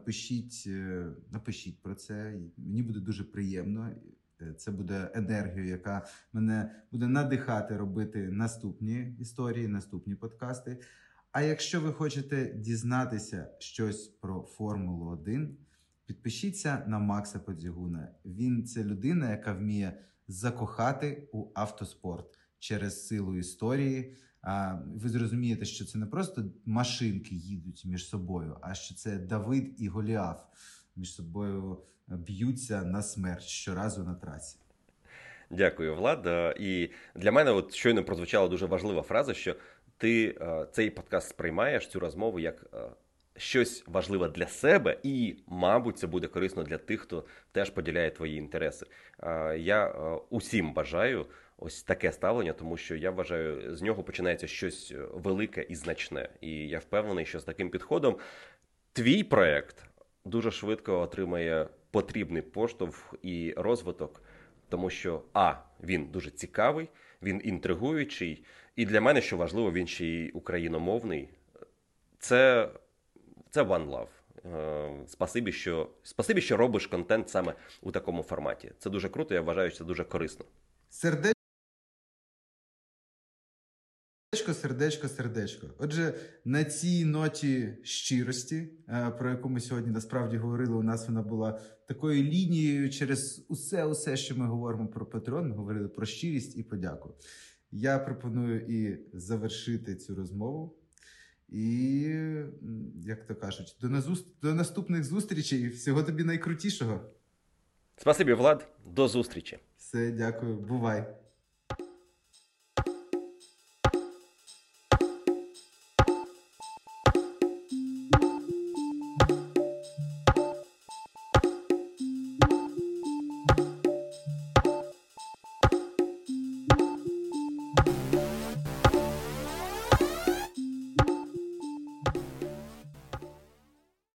напишіть про це. Мені буде дуже приємно. Це буде енергія, яка мене буде надихати робити наступні історії, наступні подкасти. А якщо ви хочете дізнатися щось про Формулу-1, підпишіться на Макса Подзігуна. Він – це людина, яка вміє закохати у автоспорт через силу історії. Ви зрозумієте, що це не просто машинки їдуть між собою, а що це Давид і Голіаф між собою б'ються на смерть щоразу на трасі. Дякую, Влад. І для мене от щойно прозвучала дуже важлива фраза, що ти цей подкаст сприймаєш, цю розмову, як щось важливе для себе і, мабуть, це буде корисно для тих, хто теж поділяє твої інтереси. Я усім бажаю ось таке ставлення, тому що я вважаю, з нього починається щось велике і значне. І я впевнений, що з таким підходом твій проєкт дуже швидко отримає потрібний поштовх і розвиток, тому що він дуже цікавий, він інтригуючий, і для мене, що важливо, він ще й україномовний. Це One Love. Спасибі, що робиш контент саме у такому форматі. Це дуже круто, я вважаю, що це дуже корисно. Сердечко. Отже, на цій ноті щирості, про яку ми сьогодні насправді говорили, у нас вона була такою лінією через усе, що ми говоримо про Patreon, ми говорили про щирість і подяку. Я пропоную і завершити цю розмову. І, як то кажуть, до наступних зустрічей. Всього тобі найкрутішого. Спасибі, Влад. До зустрічі. Все, дякую. Бувай.